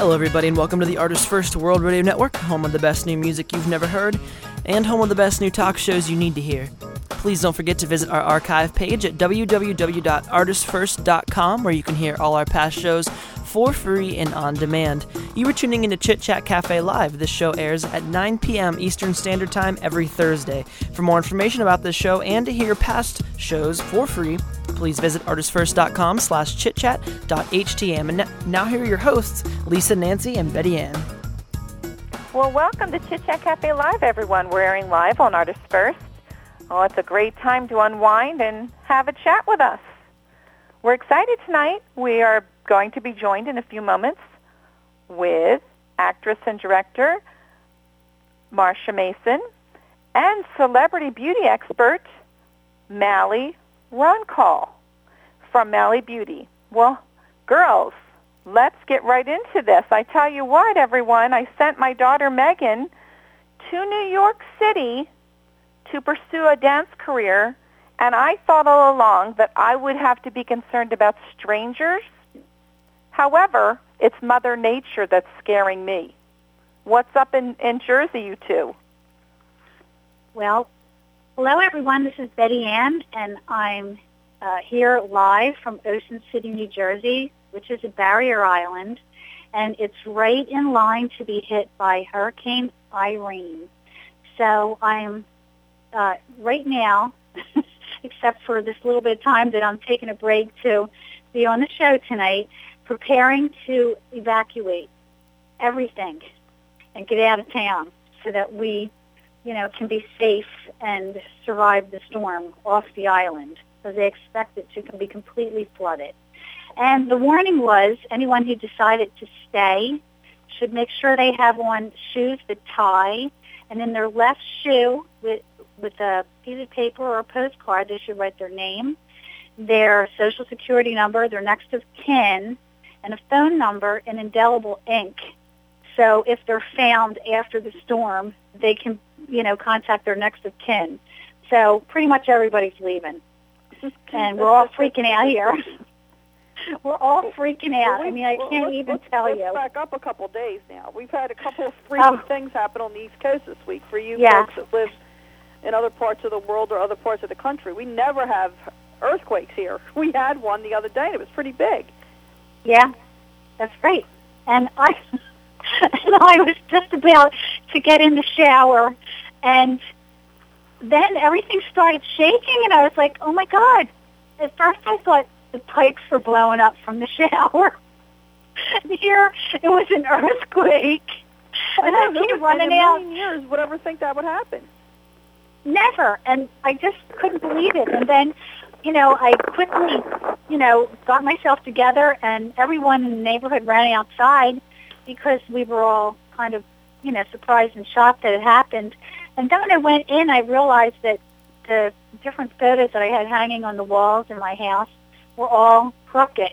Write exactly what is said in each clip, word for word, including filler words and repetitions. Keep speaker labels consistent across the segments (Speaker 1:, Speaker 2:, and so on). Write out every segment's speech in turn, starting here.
Speaker 1: Hello, everybody, and welcome to the Artist First World Radio Network, home of the best new music you've never heard, and home of the best new talk shows you need to hear. Please don't forget to visit our archive page at w w w dot artist first dot com, where you can hear all our past shows for free and on demand. You are tuning into Chit Chat Cafe Live. This show airs at nine p.m. Eastern Standard Time every Thursday. For more information about this show and to hear past shows for free, please visit artist first dot com slash chitchat dot h t m. And now here are your hosts, Lisa, Nancy, and Betty Ann.
Speaker 2: Well, welcome to Chit Chat Cafe Live, everyone. We're airing live on Artist First. Oh, it's a great time to unwind and have a chat with us. We're excited tonight. We are going to be joined in a few moments with actress and director Marsha Mason and celebrity beauty expert Mally Runkle from Mally Beauty. Well, girls, let's get right into this. I tell you what, everyone, I sent my daughter Megan to New York City to pursue a dance career, and I thought all along that I would have to be concerned about strangers. However, it's Mother Nature that's scaring me. What's up in, in Jersey, you two?
Speaker 3: Well, hello, everyone. This is Betty Ann, and I'm uh, here live from Ocean City, New Jersey, which is a barrier island, and it's right in line to be hit by Hurricane Irene. So I'm uh, right now, except for this little bit of time that I'm taking a break to be on the show tonight, preparing to evacuate everything and get out of town so that we, you know, can be safe and survive the storm off the island, because they expect it to be completely flooded. And the warning was anyone who decided to stay should make sure they have on shoes that tie, and in their left shoe with with a piece of paper or a postcard, they should write their name, their social security number, their next of kin, and a phone number in indelible ink. So if they're found after the storm, they can, you know, contact their next of kin. So pretty much everybody's leaving. And we're all freaking out here. We're all freaking out.
Speaker 4: Well,
Speaker 3: I mean, I
Speaker 4: well,
Speaker 3: can't
Speaker 4: let's,
Speaker 3: even
Speaker 4: let's,
Speaker 3: tell
Speaker 4: let's
Speaker 3: you.
Speaker 4: Let's back up a couple days now. We've had a couple of freaky
Speaker 3: Oh.
Speaker 4: things happen on the East Coast this week for you
Speaker 3: Yeah.
Speaker 4: folks that live in other parts of the world or other parts of the country. We never have earthquakes here. We had one the other day, and it was pretty big.
Speaker 3: Yeah, that's great. And I, and I was just about to get in the shower, and then everything started shaking, and I was like, oh, my God. At first I thought the pipes were blowing up from the shower. And here it was an earthquake. And I,
Speaker 4: I
Speaker 3: keep
Speaker 4: in
Speaker 3: running
Speaker 4: a
Speaker 3: out.
Speaker 4: million years would ever think that would happen.
Speaker 3: Never. And I just couldn't believe it. And then, you know, I quickly, you know, got myself together, and everyone in the neighborhood ran outside because we were all kind of, you know, surprised and shocked that it happened. And then when I went in, I realized that the different photos that I had hanging on the walls in my house were all crooked,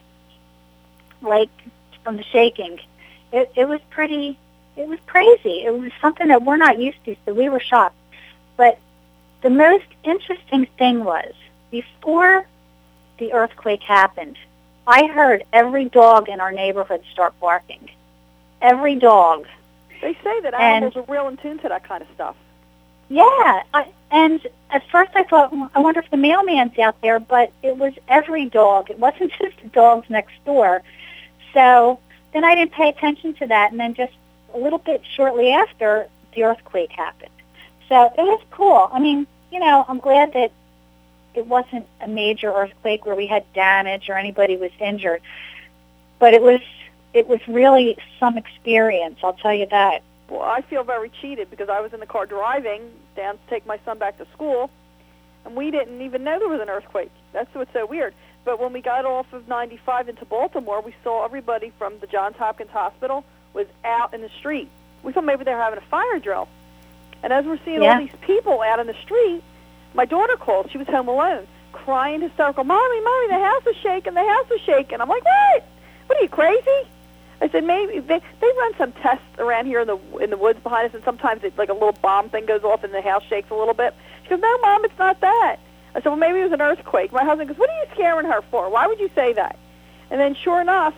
Speaker 3: like from the shaking. It, it was pretty, it was crazy. It was something that we're not used to, so we were shocked. But the most interesting thing was, before the earthquake happened, I heard every dog in our neighborhood start barking. Every dog.
Speaker 4: They say that
Speaker 3: And-
Speaker 4: animals are real in tune to that kind of stuff.
Speaker 3: Yeah, I, and at first I thought, well, I wonder if the mailman's out there, but it was every dog. It wasn't just the dogs next door. So then I didn't pay attention to that, and then just a little bit shortly after, the earthquake happened. So it was cool. I mean, you know, I'm glad that it wasn't a major earthquake where we had damage or anybody was injured, but it was it was really some experience, I'll tell you that.
Speaker 4: Well, I feel very cheated because I was in the car driving down to take my son back to school, and we didn't even know there was an earthquake. That's what's so weird. But when we got off of ninety-five into Baltimore, we saw everybody from the Johns Hopkins Hospital was out in the street. We thought maybe they were having a fire drill. And as we're seeing
Speaker 3: Yeah.
Speaker 4: all these people out in the street, my daughter called. She was home alone, crying hysterical, Mommy, Mommy, the house is shaking, the house is shaking. I'm like, what? What are you, crazy? I said, maybe they they run some tests around here in the in the woods behind us, and sometimes it, like a little bomb thing goes off and the house shakes a little bit. She goes, no, Mom, it's not that. I said, well, maybe it was an earthquake. My husband goes, what are you scaring her for? Why would you say that? And then sure enough,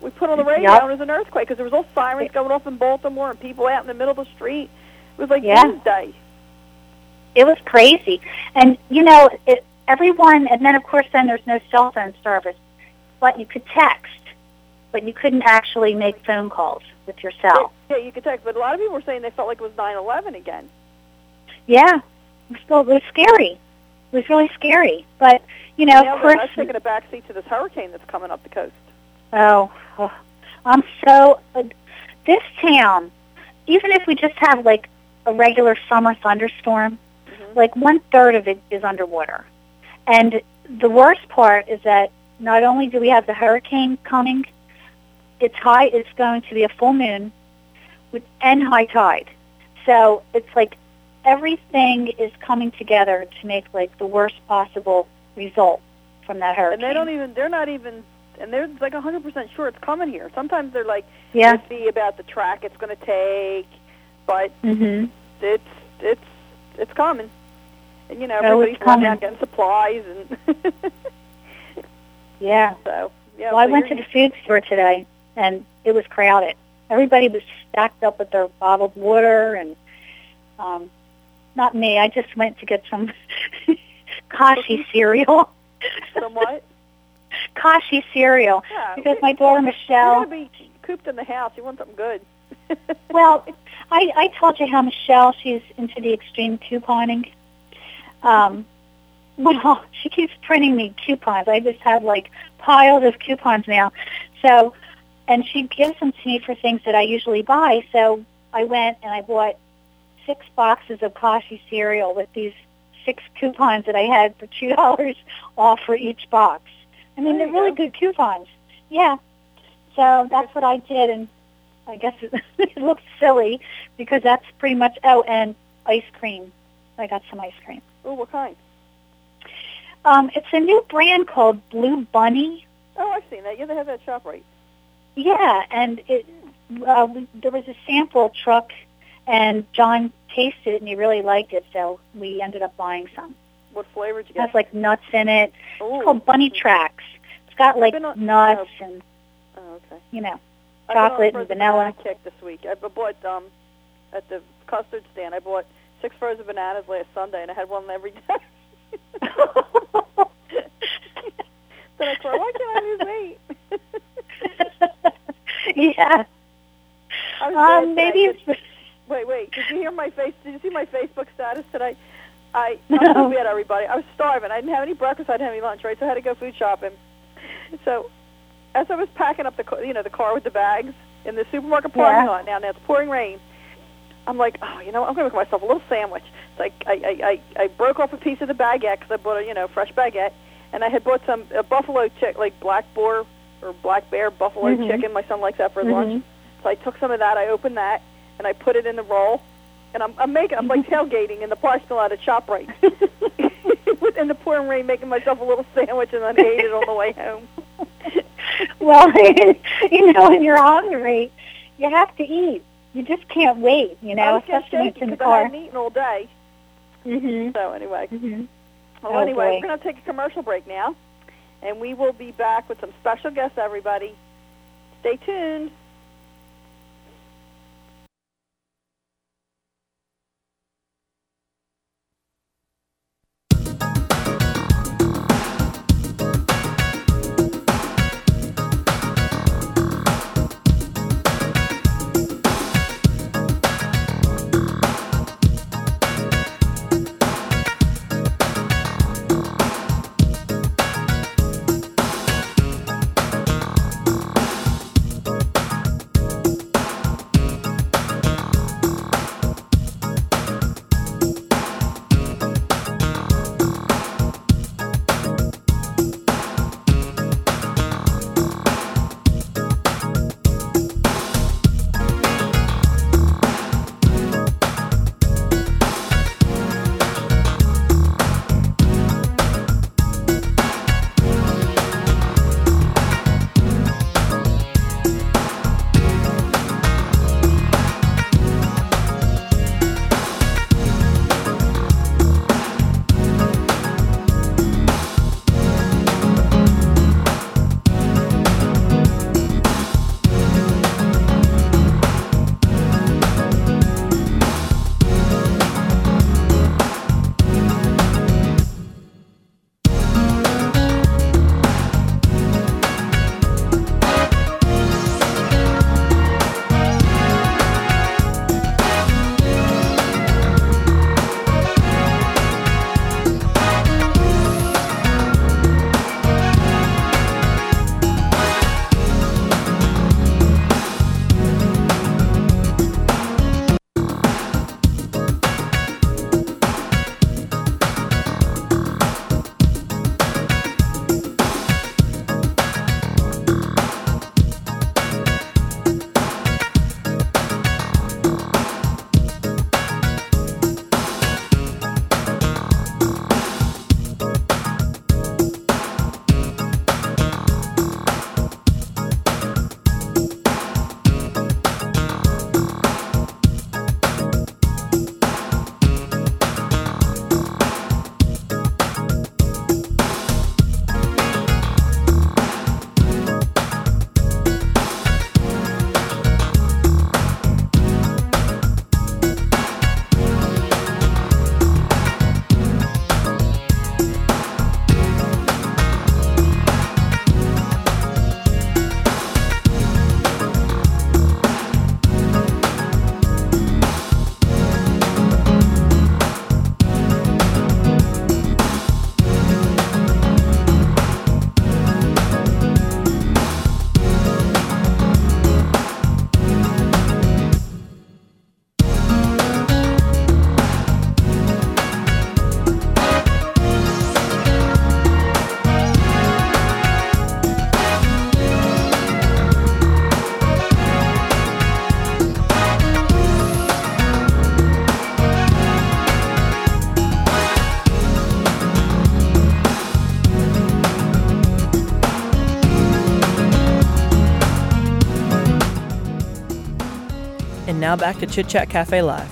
Speaker 4: We put on the radio
Speaker 3: Yep.
Speaker 4: and it was an earthquake because there was all sirens going off in Baltimore and people out in the middle of the street. It was like
Speaker 3: Yeah.
Speaker 4: doomsday.
Speaker 3: It was crazy. And, you know, it, everyone, and then, of course, then there's no cell phone service. But you could text, but you couldn't actually make phone calls with your cell.
Speaker 4: Yeah, you could text, but a lot of people were saying they felt like it was nine eleven again.
Speaker 3: Yeah. It was, still, it was scary. It was really scary. But, you know,
Speaker 4: Now
Speaker 3: of course...
Speaker 4: that's taking a back seat to this hurricane that's coming up the coast.
Speaker 3: Oh, oh I'm so... Uh, this town, even if we just have, like, a regular summer thunderstorm, mm-hmm. like one-third of it is underwater. And the worst part is that not only do we have the hurricane coming, it's high. It's going to be a full moon with, and high tide. So it's like everything is coming together to make, like, the worst possible result from that hurricane.
Speaker 4: And they don't even, they're not even... And they're like one hundred percent sure it's coming here. Sometimes they're like,
Speaker 3: yeah.
Speaker 4: iffy about the track it's going to take, but
Speaker 3: mm-hmm.
Speaker 4: it's it's it's coming. And, you know,
Speaker 3: oh,
Speaker 4: everybody's going out getting supplies. and
Speaker 3: Yeah.
Speaker 4: So, yeah.
Speaker 3: Well, I
Speaker 4: so
Speaker 3: went to the food store today, and it was crowded. Everybody was stacked up with their bottled water, and um, not me. I just went to get some Kashi cereal.
Speaker 4: Some what?
Speaker 3: Kashi cereal,
Speaker 4: yeah,
Speaker 3: because my daughter Michelle...
Speaker 4: You're going to be cooped in the house. You want something good.
Speaker 3: Well, I, I told you how Michelle, she's into the extreme couponing. Um, well, she keeps printing me coupons. I just have, like, piles of coupons now. So, and she gives them to me for things that I usually buy. So I went and I bought six boxes of Kashi cereal with these six coupons that I had for two dollars off for each box. I mean, they're really good coupons. Yeah. So that's what I did, and I guess it, it looks silly because that's pretty much, oh, and ice cream. I got some ice cream.
Speaker 4: Oh, what kind?
Speaker 3: Um, it's a new brand called Blue Bunny.
Speaker 4: Oh, I've seen that. Yeah, they have that shop right.
Speaker 3: Yeah, and it uh, we, there was a sample truck, and John tasted it, and he really liked it, so we ended up buying some.
Speaker 4: What flavor did you
Speaker 3: It
Speaker 4: get?
Speaker 3: has, like, nuts in it.
Speaker 4: Ooh.
Speaker 3: It's called Bunny Tracks. It's got, like,
Speaker 4: on,
Speaker 3: nuts
Speaker 4: uh,
Speaker 3: and,
Speaker 4: oh, okay.
Speaker 3: you know,
Speaker 4: I've
Speaker 3: chocolate
Speaker 4: been on a
Speaker 3: and vanilla.
Speaker 4: banana kick this week. I bought, um, at the custard stand, I bought six frozen bananas last Sunday, and I had one every day. Then I thought, why can't I lose weight?
Speaker 3: Yeah.
Speaker 4: I was
Speaker 3: Um,
Speaker 4: sad
Speaker 3: maybe
Speaker 4: today.
Speaker 3: it's...
Speaker 4: Wait, wait. Did you hear my face? Did you see my Facebook status today? I,
Speaker 3: No.
Speaker 4: I'm so bad, everybody. I was starving. I didn't have any breakfast. I didn't have any lunch, right? So I had to go food shopping. So as I was packing up the, ca- you know, the car with the bags in the supermarket parking
Speaker 3: Yeah.
Speaker 4: lot, now, now it's pouring rain. I'm like, oh, you know, I'm going to make myself a little sandwich. It's like I, I, I, I broke off a piece of the baguette because I bought a, you know, fresh baguette, and I had bought some a buffalo chick, like black boar or black bear buffalo
Speaker 3: Mhm.
Speaker 4: chicken. My son likes that for his
Speaker 3: Mhm.
Speaker 4: lunch. So I took some of that. I opened that, and I put it in the roll. And I'm, I'm making, I'm like tailgating in the parking lot at ShopRite. In the pouring rain, making myself a little sandwich, and then ate it on the way home.
Speaker 3: Well, you know, when you're hungry, you have to eat. You just can't wait, you
Speaker 4: I
Speaker 3: know,
Speaker 4: was getting
Speaker 3: especially when it's
Speaker 4: shaky
Speaker 3: in the
Speaker 4: because I
Speaker 3: car.
Speaker 4: hadn't eaten all day.
Speaker 3: Mm-hmm.
Speaker 4: So anyway.
Speaker 3: Mm-hmm.
Speaker 4: Well,
Speaker 3: Oh,
Speaker 4: anyway,
Speaker 3: boy.
Speaker 4: we're going to take a commercial break now, and we will be back with some special guests, everybody. Stay tuned.
Speaker 1: And now back to Chit Chat Cafe Live.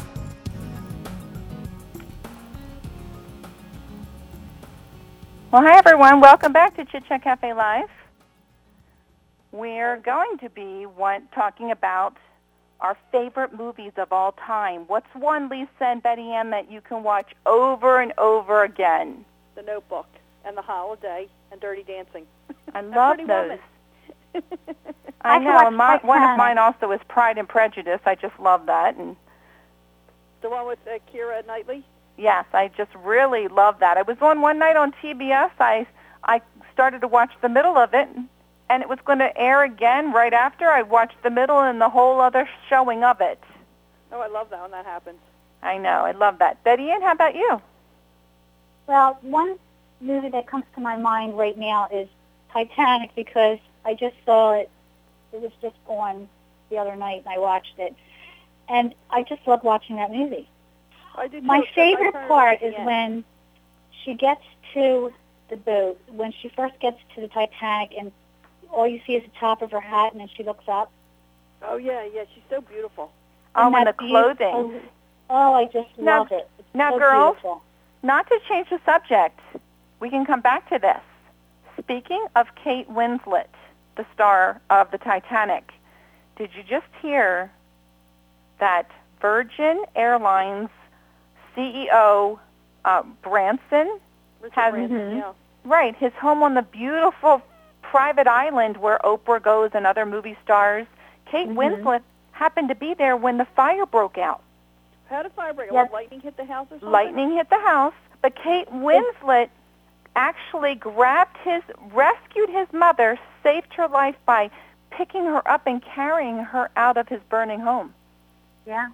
Speaker 2: Well, hi, everyone. Welcome back to Chit Chat Cafe Live. We're going to be one, talking about our favorite movies of all time. What's one, Lisa and Betty Ann, that you can watch over and over again?
Speaker 4: The Notebook and The Holiday and Dirty Dancing.
Speaker 2: I love
Speaker 4: Pretty
Speaker 2: those.
Speaker 4: Woman.
Speaker 2: I
Speaker 3: I
Speaker 2: know.
Speaker 3: watched
Speaker 2: And my, one of
Speaker 3: Titanic.
Speaker 2: mine also is Pride and Prejudice. I just love that. And
Speaker 4: The one with uh, Keira Knightley.
Speaker 2: yes, I just really love that. I was on one night on T B S. I I started to watch the middle of it, and it was going to air again right after. I watched the middle and the whole other showing of it.
Speaker 4: Oh, I love that when that happens.
Speaker 2: I know. I love that. Betty Ann, how about you?
Speaker 3: Well, one movie that comes to my mind right now is Titanic, because I just saw it. It was just on the other night, and I watched it. And I just love watching that movie.
Speaker 4: I do too,
Speaker 3: My
Speaker 4: except I
Speaker 3: favorite
Speaker 4: turn it
Speaker 3: part
Speaker 4: off at
Speaker 3: is
Speaker 4: the end.
Speaker 3: when she gets to the boat, when she first gets to the Titanic, and all you see is the top of her hat, and then she looks up.
Speaker 4: Oh, yeah, yeah. She's so beautiful.
Speaker 2: Oh,
Speaker 3: And
Speaker 2: and the
Speaker 3: that beautiful-
Speaker 2: clothing.
Speaker 3: Oh, I just
Speaker 2: Now-
Speaker 3: love it. It's
Speaker 2: now,
Speaker 3: so
Speaker 2: girls,
Speaker 3: beautiful.
Speaker 2: Not to change the subject, we can come back to this. Speaking of Kate Winslet, the star of the Titanic, did you just hear that Virgin Airlines C E O uh, Branson
Speaker 4: Richard
Speaker 2: has
Speaker 4: Branson,
Speaker 3: Mhm.
Speaker 4: yeah.
Speaker 2: right his home on the beautiful private island where Oprah goes and other movie stars? Kate
Speaker 3: Mhm.
Speaker 2: Winslet happened to be there when the fire broke out.
Speaker 4: How did fire break?
Speaker 3: Yes.
Speaker 4: What, lightning hit the house or something?
Speaker 2: Lightning hit the house, but Kate Winslet actually grabbed his, rescued his mother, saved her life by picking her up and carrying her out of his burning home.
Speaker 3: Yeah.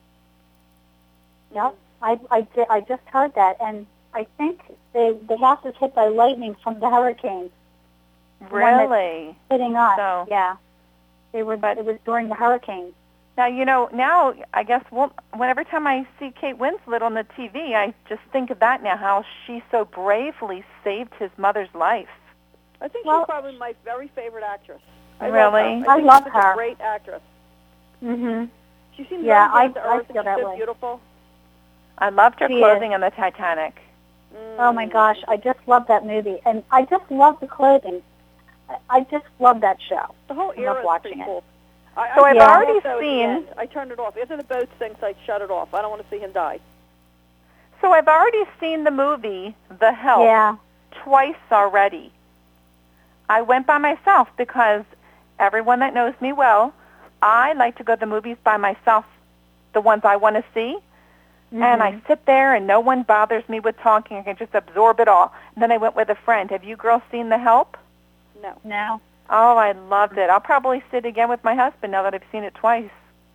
Speaker 3: Yep. I, I, di- I just heard that, and I think the, the house was hit by lightning from the hurricane one that-
Speaker 2: Really?
Speaker 3: hitting us.
Speaker 2: So-
Speaker 3: Yeah. They were,
Speaker 2: But-
Speaker 3: it was during the hurricane.
Speaker 2: Now, you know, now I guess well, whenever time I see Kate Winslet on the T V, I just think of that now, how she so bravely saved his mother's life.
Speaker 4: I think
Speaker 3: Well-
Speaker 4: she's probably my very favorite actress. I love her.
Speaker 2: Really?
Speaker 4: I,
Speaker 3: I
Speaker 4: think
Speaker 3: love
Speaker 4: she's
Speaker 3: her.
Speaker 4: a great actress.
Speaker 3: Mm-hmm.
Speaker 4: She seems
Speaker 3: Yeah,
Speaker 4: very
Speaker 3: I-
Speaker 4: down to
Speaker 3: I
Speaker 4: earth,
Speaker 3: feel
Speaker 4: and
Speaker 3: that
Speaker 4: she's so
Speaker 3: way.
Speaker 4: beautiful.
Speaker 2: I loved her
Speaker 3: She
Speaker 2: clothing on the Titanic.
Speaker 4: Mm.
Speaker 3: Oh, my gosh. I just love that movie. And I just love the clothing. I, I just love that show.
Speaker 4: The whole
Speaker 3: I love
Speaker 4: era is
Speaker 3: watching
Speaker 4: pretty
Speaker 3: it.
Speaker 4: cool. I,
Speaker 2: So
Speaker 4: I
Speaker 2: I've
Speaker 4: turned it
Speaker 2: already
Speaker 4: off, though, at the
Speaker 2: seen-
Speaker 4: end. I turned it off. After the boat sinks, I shut it off. I don't want to see him die.
Speaker 2: So I've already seen the movie The Help
Speaker 3: Yeah.
Speaker 2: twice already. I went by myself because everyone that knows me well, I like to go to the movies by myself, the ones I want to see.
Speaker 3: Mm-hmm.
Speaker 2: And I sit there and no one bothers me with talking. I can just absorb it all. And then I went with a friend. Have you girls seen The Help?
Speaker 4: No.
Speaker 3: No.
Speaker 2: Oh, I loved it. I'll probably sit again with my husband now that I've seen it twice.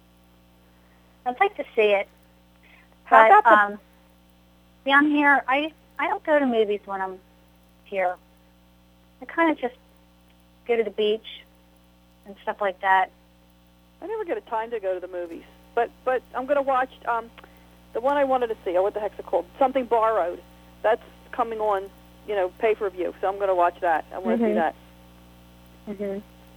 Speaker 3: I'd like to see it.
Speaker 2: How
Speaker 3: But,
Speaker 2: about the
Speaker 3: um, down here, I, I don't go to movies when I'm here. I kind of just go to the beach and stuff like that.
Speaker 4: I never get a time to go to the movies. But but I'm going to watch um, the one I wanted to see. Oh, what the heck's it called? Something Borrowed. That's coming on, you know, pay-per-view. So I'm going to watch that. I want to see
Speaker 3: Mhm.
Speaker 4: that.
Speaker 3: Mm-hmm.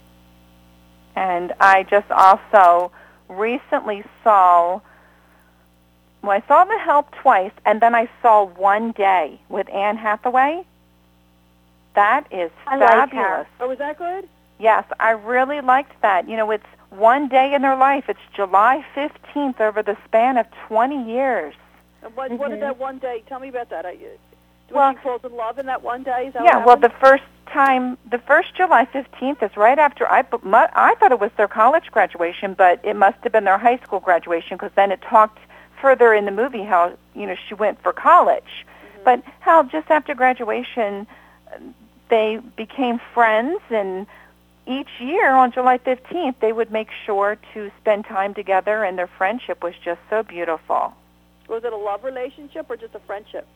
Speaker 2: And I just also recently saw, well, I saw The Help twice, and then I saw One Day with Anne Hathaway. That is
Speaker 3: I like her.
Speaker 2: fabulous.
Speaker 4: Oh, is that good?
Speaker 2: Yes, I really liked that. You know, it's one day in their life. It's July fifteenth over the span of twenty years.
Speaker 4: And what what is
Speaker 3: Mhm.
Speaker 4: that one day? Tell me about that. I, do
Speaker 2: Well-
Speaker 4: she falls in love in that one day? Is that
Speaker 2: Yeah,
Speaker 4: what
Speaker 2: well, the
Speaker 4: happens?
Speaker 2: first time, the first July fifteenth is right after, I, I thought it was their college graduation, but it must have been their high school graduation because then it talked further in the movie how, you know, she went for college.
Speaker 4: Mm-hmm.
Speaker 2: But how just after graduation, they became friends, and each year on July fifteenth, they would make sure to spend time together, and their friendship was just so beautiful.
Speaker 4: Was it a love relationship or just a friendship?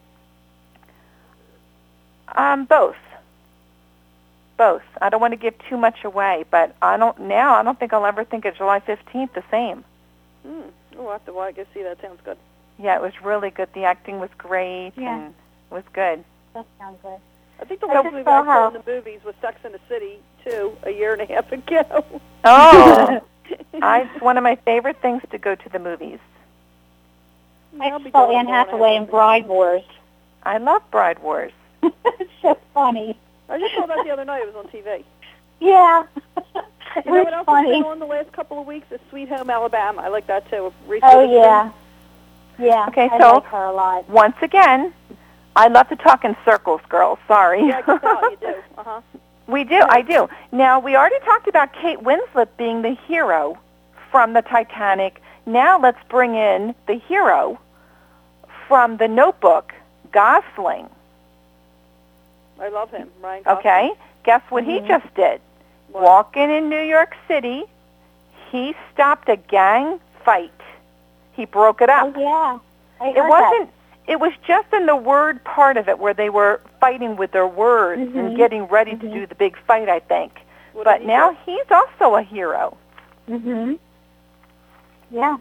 Speaker 2: Um, both. Both. I don't want to give too much away, but I don't now. I don't think I'll ever think of July fifteenth the same.
Speaker 4: Hmm. Oh, I have to well, I guess see that sounds good.
Speaker 2: Yeah, it was really good. The acting was great,
Speaker 3: Yeah.
Speaker 2: and it was good.
Speaker 3: That sounds good.
Speaker 4: I think the
Speaker 3: I
Speaker 4: last
Speaker 3: just
Speaker 4: movie
Speaker 3: saw
Speaker 4: I saw
Speaker 3: her.
Speaker 4: in the movies was Sex and the City too, a year and a half ago.
Speaker 2: Oh, I, it's one of my favorite things to go to the movies.
Speaker 3: I saw Anne Hathaway in Bride Wars.
Speaker 2: I love Bride Wars.
Speaker 3: It's so funny.
Speaker 4: I just saw that the other night. It was on T V.
Speaker 3: Yeah. It
Speaker 4: You know
Speaker 3: was
Speaker 4: what else
Speaker 3: funny.
Speaker 4: has been on the last couple of weeks? Is Sweet Home Alabama. I like that too. Reese
Speaker 3: Oh,
Speaker 4: Witherspoon.
Speaker 3: yeah. Yeah,
Speaker 2: Okay,
Speaker 3: I
Speaker 2: so-
Speaker 3: like her a lot.
Speaker 2: Once again, I love to talk in circles, girls. Sorry.
Speaker 4: Yeah, I can tell you do. Uh-huh.
Speaker 2: We do, I do. Now, we already talked about Kate Winslet being the hero from the Titanic. Now let's bring in the hero from The Notebook, Gosling.
Speaker 4: I love him, Ryan Gosling.
Speaker 2: Okay? Guess what
Speaker 3: Mhm.
Speaker 2: he just did?
Speaker 4: What?
Speaker 2: Walking in New York City, he stopped a gang fight. He broke it up.
Speaker 3: Oh, yeah. I heard
Speaker 2: It wasn't. It was just in the word part of it where they were fighting with their words and
Speaker 3: Mhm.
Speaker 2: getting ready to
Speaker 3: Mhm.
Speaker 2: do the big fight, I think.
Speaker 4: What
Speaker 2: But
Speaker 4: did he
Speaker 2: now
Speaker 4: do?
Speaker 2: he's also a hero.
Speaker 3: that. Mm-hmm. Yeah.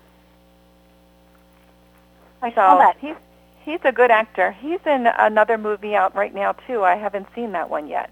Speaker 3: I
Speaker 2: So
Speaker 3: saw that.
Speaker 2: he's he's a good actor. He's in another movie out right now too. I haven't seen that one yet.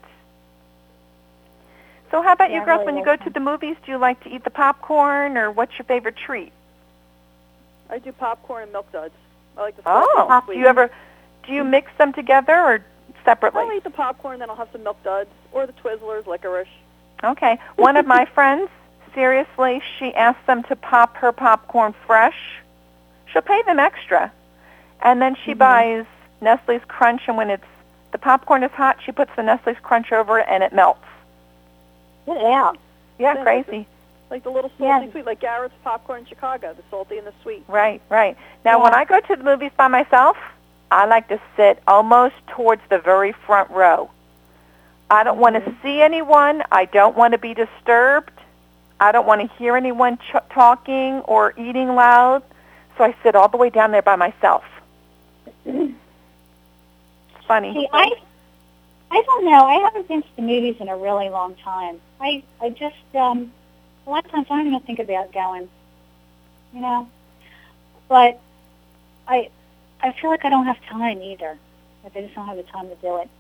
Speaker 2: So how about
Speaker 3: Yeah,
Speaker 2: you
Speaker 3: I
Speaker 2: girls?
Speaker 3: really
Speaker 2: When you
Speaker 3: like
Speaker 2: go to the movies, do you like to eat the popcorn, or what's your favorite treat?
Speaker 4: I do popcorn and milk duds. I like the
Speaker 2: Oh,
Speaker 4: salty
Speaker 2: do
Speaker 4: sweet.
Speaker 2: you ever do you mix them together or separately?
Speaker 4: I'll eat the popcorn, then I'll have some milk duds or the Twizzlers, licorice.
Speaker 2: Okay. One of my friends, seriously, she asked them to pop her popcorn fresh. She'll pay them extra. And then she
Speaker 3: Mhm.
Speaker 2: buys Nestle's Crunch, and when it's the popcorn is hot, she puts the Nestle's Crunch over it, and it melts.
Speaker 3: Get out.
Speaker 2: Yeah,
Speaker 4: Yeah,
Speaker 2: crazy.
Speaker 4: Like the little salty
Speaker 3: Yeah.
Speaker 4: sweet, like Garrett's popcorn in Chicago, the salty and the sweet.
Speaker 2: Right, right. Now,
Speaker 3: Yeah.
Speaker 2: when I go to the movies by myself, I like to sit almost towards the very front row. I don't want to see anyone. I don't want to be disturbed. I don't want to hear anyone ch- talking or eating loud. So I sit all the way down there by myself. Funny.
Speaker 3: See, I, I don't know. I haven't been to the movies in a really long time. I, I just, um, a lot of times I don't even think about going, you know. But I, I feel like I don't have time either. Like I just don't have the time to do it.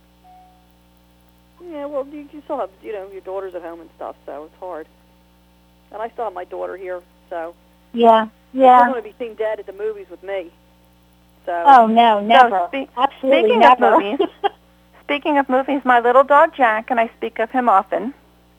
Speaker 4: Yeah, well, you, you still have, you know, your daughter's at home and stuff, so it's hard. And I still have my daughter here, so
Speaker 3: Yeah,
Speaker 4: she's
Speaker 3: yeah.
Speaker 4: going to be seen dead at the movies with me. So
Speaker 3: Oh no, never.
Speaker 2: spe-
Speaker 3: Absolutely
Speaker 2: speaking of
Speaker 3: never.
Speaker 2: movies, Speaking of movies, my little dog Jack, and I speak of him often,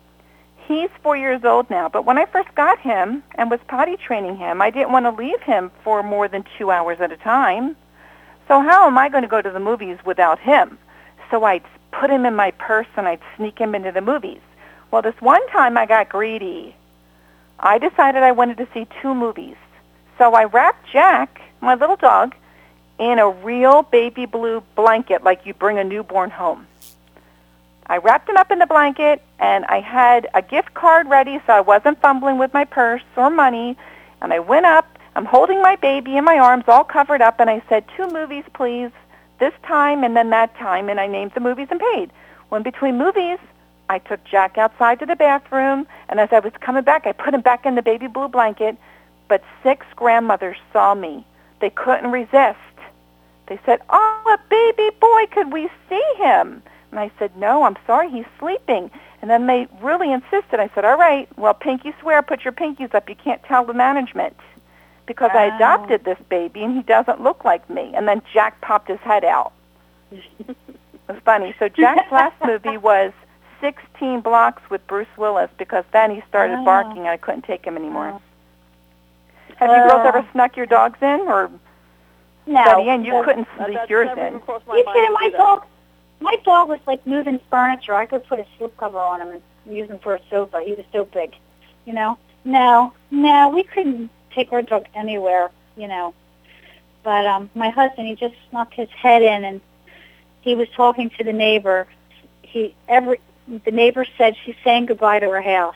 Speaker 2: he's four years old now, but when I first got him and was potty training him, I didn't want to leave him for more than two hours at a time. So how am I going to go to the movies without him? So I'd put him in my purse and I'd sneak him into the movies. Well, this one time I got greedy. I decided I wanted to see two movies. So I wrapped Jack, my little dog, in a real baby blue blanket like you bring a newborn home. I wrapped him up in the blanket, and I had a gift card ready so I wasn't fumbling with my purse or money, and I went up. I'm holding my baby in my arms all covered up, and I said, two movies, please, this time and then that time, and I named the movies and paid. When between movies, I took Jack outside to the bathroom, and as I was coming back, I put him back in the baby blue blanket, but six grandmothers saw me. They couldn't resist. They said, oh, a baby boy, could we see him? And I said, no, I'm sorry, he's sleeping. And then they really insisted. I said, all right, well, pinky swear, put your pinkies up. You can't tell the management. Because I
Speaker 3: Wow.
Speaker 2: adopted this baby, and he doesn't look like me. And then Jack popped his head out. It was funny. So Jack's last movie was sixteen Blocks with Bruce Willis, because then he started
Speaker 3: Oh.
Speaker 2: barking, and I couldn't take him anymore.
Speaker 3: Oh.
Speaker 2: Have you girls
Speaker 3: Uh.
Speaker 2: ever snuck your dogs in? Or,
Speaker 3: No.
Speaker 2: Betty Ann, you
Speaker 3: no.
Speaker 2: couldn't
Speaker 4: that,
Speaker 2: sneak
Speaker 4: that's
Speaker 2: yours
Speaker 4: never
Speaker 2: in.
Speaker 4: even crossed my
Speaker 3: You
Speaker 4: mind
Speaker 3: kidding?
Speaker 4: to
Speaker 3: My
Speaker 4: do that.
Speaker 3: dog, my dog was like moving furniture. I could put a slipcover on him and use him for a sofa. He was so big, you know. No, no, we couldn't take our dog anywhere, you know. But um, my husband, he just snuck his head in, and he was talking to the neighbor. He every the neighbor said she's saying goodbye to her house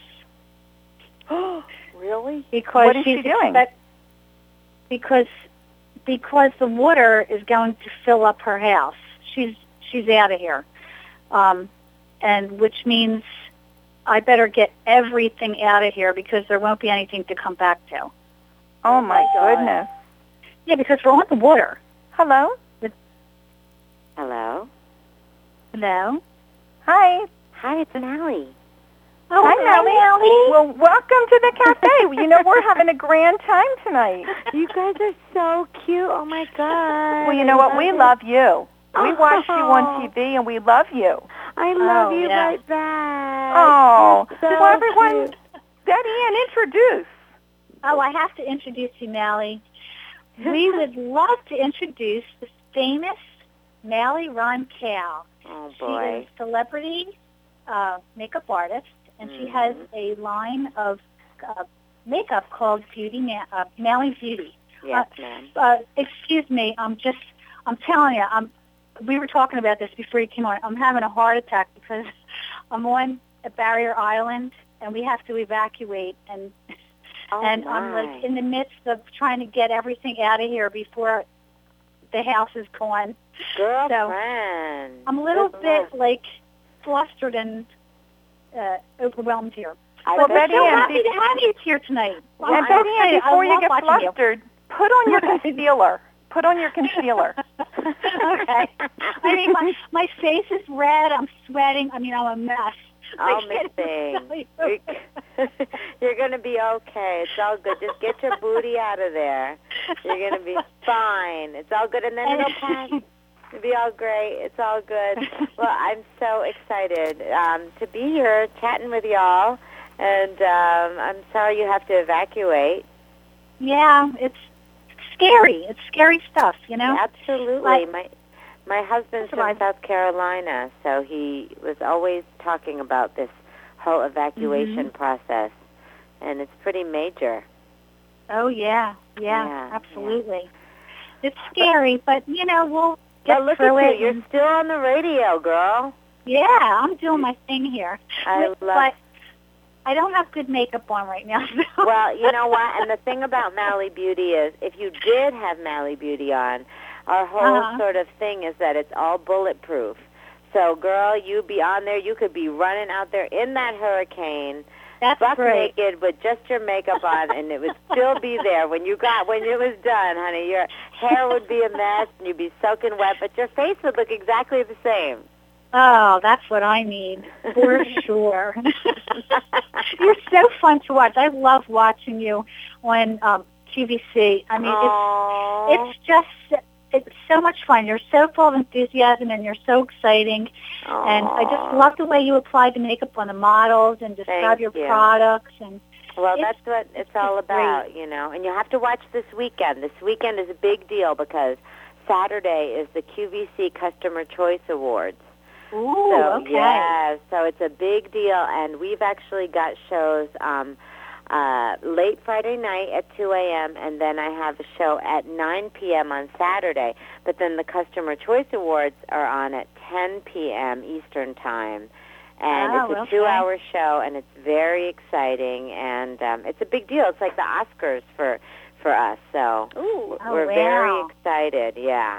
Speaker 4: Really?
Speaker 3: because
Speaker 2: What is
Speaker 3: she's
Speaker 2: she doing?
Speaker 3: expect- because because the water is going to fill up her house. She's she's out of here, um, and which means I better get everything out of here because there won't be anything to come back to.
Speaker 2: Oh, my
Speaker 4: God.
Speaker 2: goodness.
Speaker 3: Yeah, because we're on the water.
Speaker 2: Hello?
Speaker 5: Hello.
Speaker 3: Hello.
Speaker 2: Hi.
Speaker 5: Hi, it's Allie.
Speaker 2: Oh, hi, Melly.
Speaker 3: Melly.
Speaker 2: Well, welcome to the cafe. You know, we're having a grand time tonight.
Speaker 5: You guys are so cute. Oh, my God.
Speaker 2: Well, you know
Speaker 5: I
Speaker 2: what?
Speaker 5: love
Speaker 2: We
Speaker 5: it.
Speaker 2: love you. We
Speaker 5: Oh.
Speaker 2: watch you on T V, and we love you.
Speaker 5: I love
Speaker 3: Oh,
Speaker 5: you
Speaker 3: yeah.
Speaker 5: right back.
Speaker 2: Oh.
Speaker 5: So
Speaker 2: Well, everyone,
Speaker 5: cute.
Speaker 2: Betty Ann, introduce.
Speaker 3: Oh, I have to introduce you, Mally. We would love to introduce the famous Mally Roncal.
Speaker 5: Oh,
Speaker 3: She
Speaker 5: boy.
Speaker 3: is a celebrity uh, makeup artist, and she has a line of uh, makeup called Beauty Ma- uh, Mally Beauty.
Speaker 5: Yes, ma'am.
Speaker 3: Uh, excuse me, I'm just, I'm telling you, I'm. We were talking about this before you came on. I'm having a heart attack because I'm on a barrier island, and we have to evacuate, and
Speaker 5: Oh,
Speaker 3: and
Speaker 5: my.
Speaker 3: I'm like in the midst of trying to get everything out of here before the house is gone.
Speaker 5: Girlfriend.
Speaker 3: I'm a little
Speaker 5: Good
Speaker 3: bit
Speaker 5: luck.
Speaker 3: like flustered and uh, overwhelmed here.
Speaker 5: I
Speaker 2: Well,
Speaker 3: But
Speaker 5: bet
Speaker 2: Betty
Speaker 3: so
Speaker 2: Ann,
Speaker 3: happy to have you here tonight. Well,
Speaker 2: And
Speaker 3: I
Speaker 2: Betty
Speaker 3: will
Speaker 2: Ann,
Speaker 3: say, I
Speaker 2: before you
Speaker 3: love
Speaker 2: get
Speaker 3: watching
Speaker 2: flustered, put on your concealer. Put on your concealer.
Speaker 3: Okay. I mean, my, my face is red. I'm sweating. I mean, I'm a mess.
Speaker 5: Oh,
Speaker 3: I can't
Speaker 5: Miss
Speaker 3: even
Speaker 5: Bing.
Speaker 3: tell you.
Speaker 5: You're going to be okay. It's all good. Just get your booty out of there. You're going to be fine. It's all good, and then it'll pass. It'll be all great. It's all good. Well, I'm so excited um, to be here chatting with y'all, and um, I'm sorry you have to evacuate.
Speaker 3: Yeah, it's scary. It's scary stuff, you know?
Speaker 5: Absolutely.
Speaker 3: Like-
Speaker 5: my my husband's
Speaker 3: That's right.
Speaker 5: from South Carolina, so he was always talking about this whole evacuation
Speaker 3: Mm-hmm.
Speaker 5: process, and it's pretty major.
Speaker 3: Oh, yeah. Yeah,
Speaker 5: Yeah,
Speaker 3: absolutely. It's scary, but, you know, we'll get
Speaker 5: But look
Speaker 3: through
Speaker 5: at
Speaker 3: it.
Speaker 5: you. You're
Speaker 3: and-
Speaker 5: still on the radio, girl.
Speaker 3: yeah, I'm doing my thing here.
Speaker 5: I
Speaker 3: but,
Speaker 5: love
Speaker 3: but I don't have good makeup on right now. So.
Speaker 5: Well, you know what? And the thing about Mally Beauty is, if you did have Mally Beauty on, our whole
Speaker 3: Uh-huh.
Speaker 5: sort of thing is that it's all bulletproof. So, girl, you be on there. You could be running out there in that hurricane,
Speaker 3: That's
Speaker 5: buck
Speaker 3: great.
Speaker 5: naked with just your makeup on, and it would still be there when you got when it was done, honey. Your hair would be a mess, and you'd be soaking wet, but your face would look exactly the same.
Speaker 3: Oh, that's what I need, for sure. You're so fun to watch. I love watching you on um, Q V C. I mean,
Speaker 5: Aww.
Speaker 3: it's it's just it's so much fun. You're so full of enthusiasm, and you're so exciting. And I just
Speaker 5: Aw.
Speaker 3: love the way you apply the makeup on the models and describe
Speaker 5: Thank
Speaker 3: your
Speaker 5: you.
Speaker 3: products. And
Speaker 5: Well,
Speaker 3: It's-
Speaker 5: that's what it's all
Speaker 3: it's
Speaker 5: about, you know. And you have to watch this weekend. This weekend is a big deal because Saturday is the Q V C Customer Choice Awards.
Speaker 3: ooh,
Speaker 5: So,
Speaker 3: okay.
Speaker 5: yeah, so it's a big deal, and we've actually got shows um, uh, late Friday night at two a.m., and then I have a show at nine p.m. on Saturday. But then the Customer Choice Awards are on at ten p.m. Eastern Time. And
Speaker 3: Oh,
Speaker 5: it's a
Speaker 3: okay.
Speaker 5: two-hour show, and it's very exciting, and um, it's a big deal. It's like the Oscars for for us, so
Speaker 4: Ooh.
Speaker 3: Oh,
Speaker 5: we're very
Speaker 3: wow.
Speaker 5: excited. Yeah,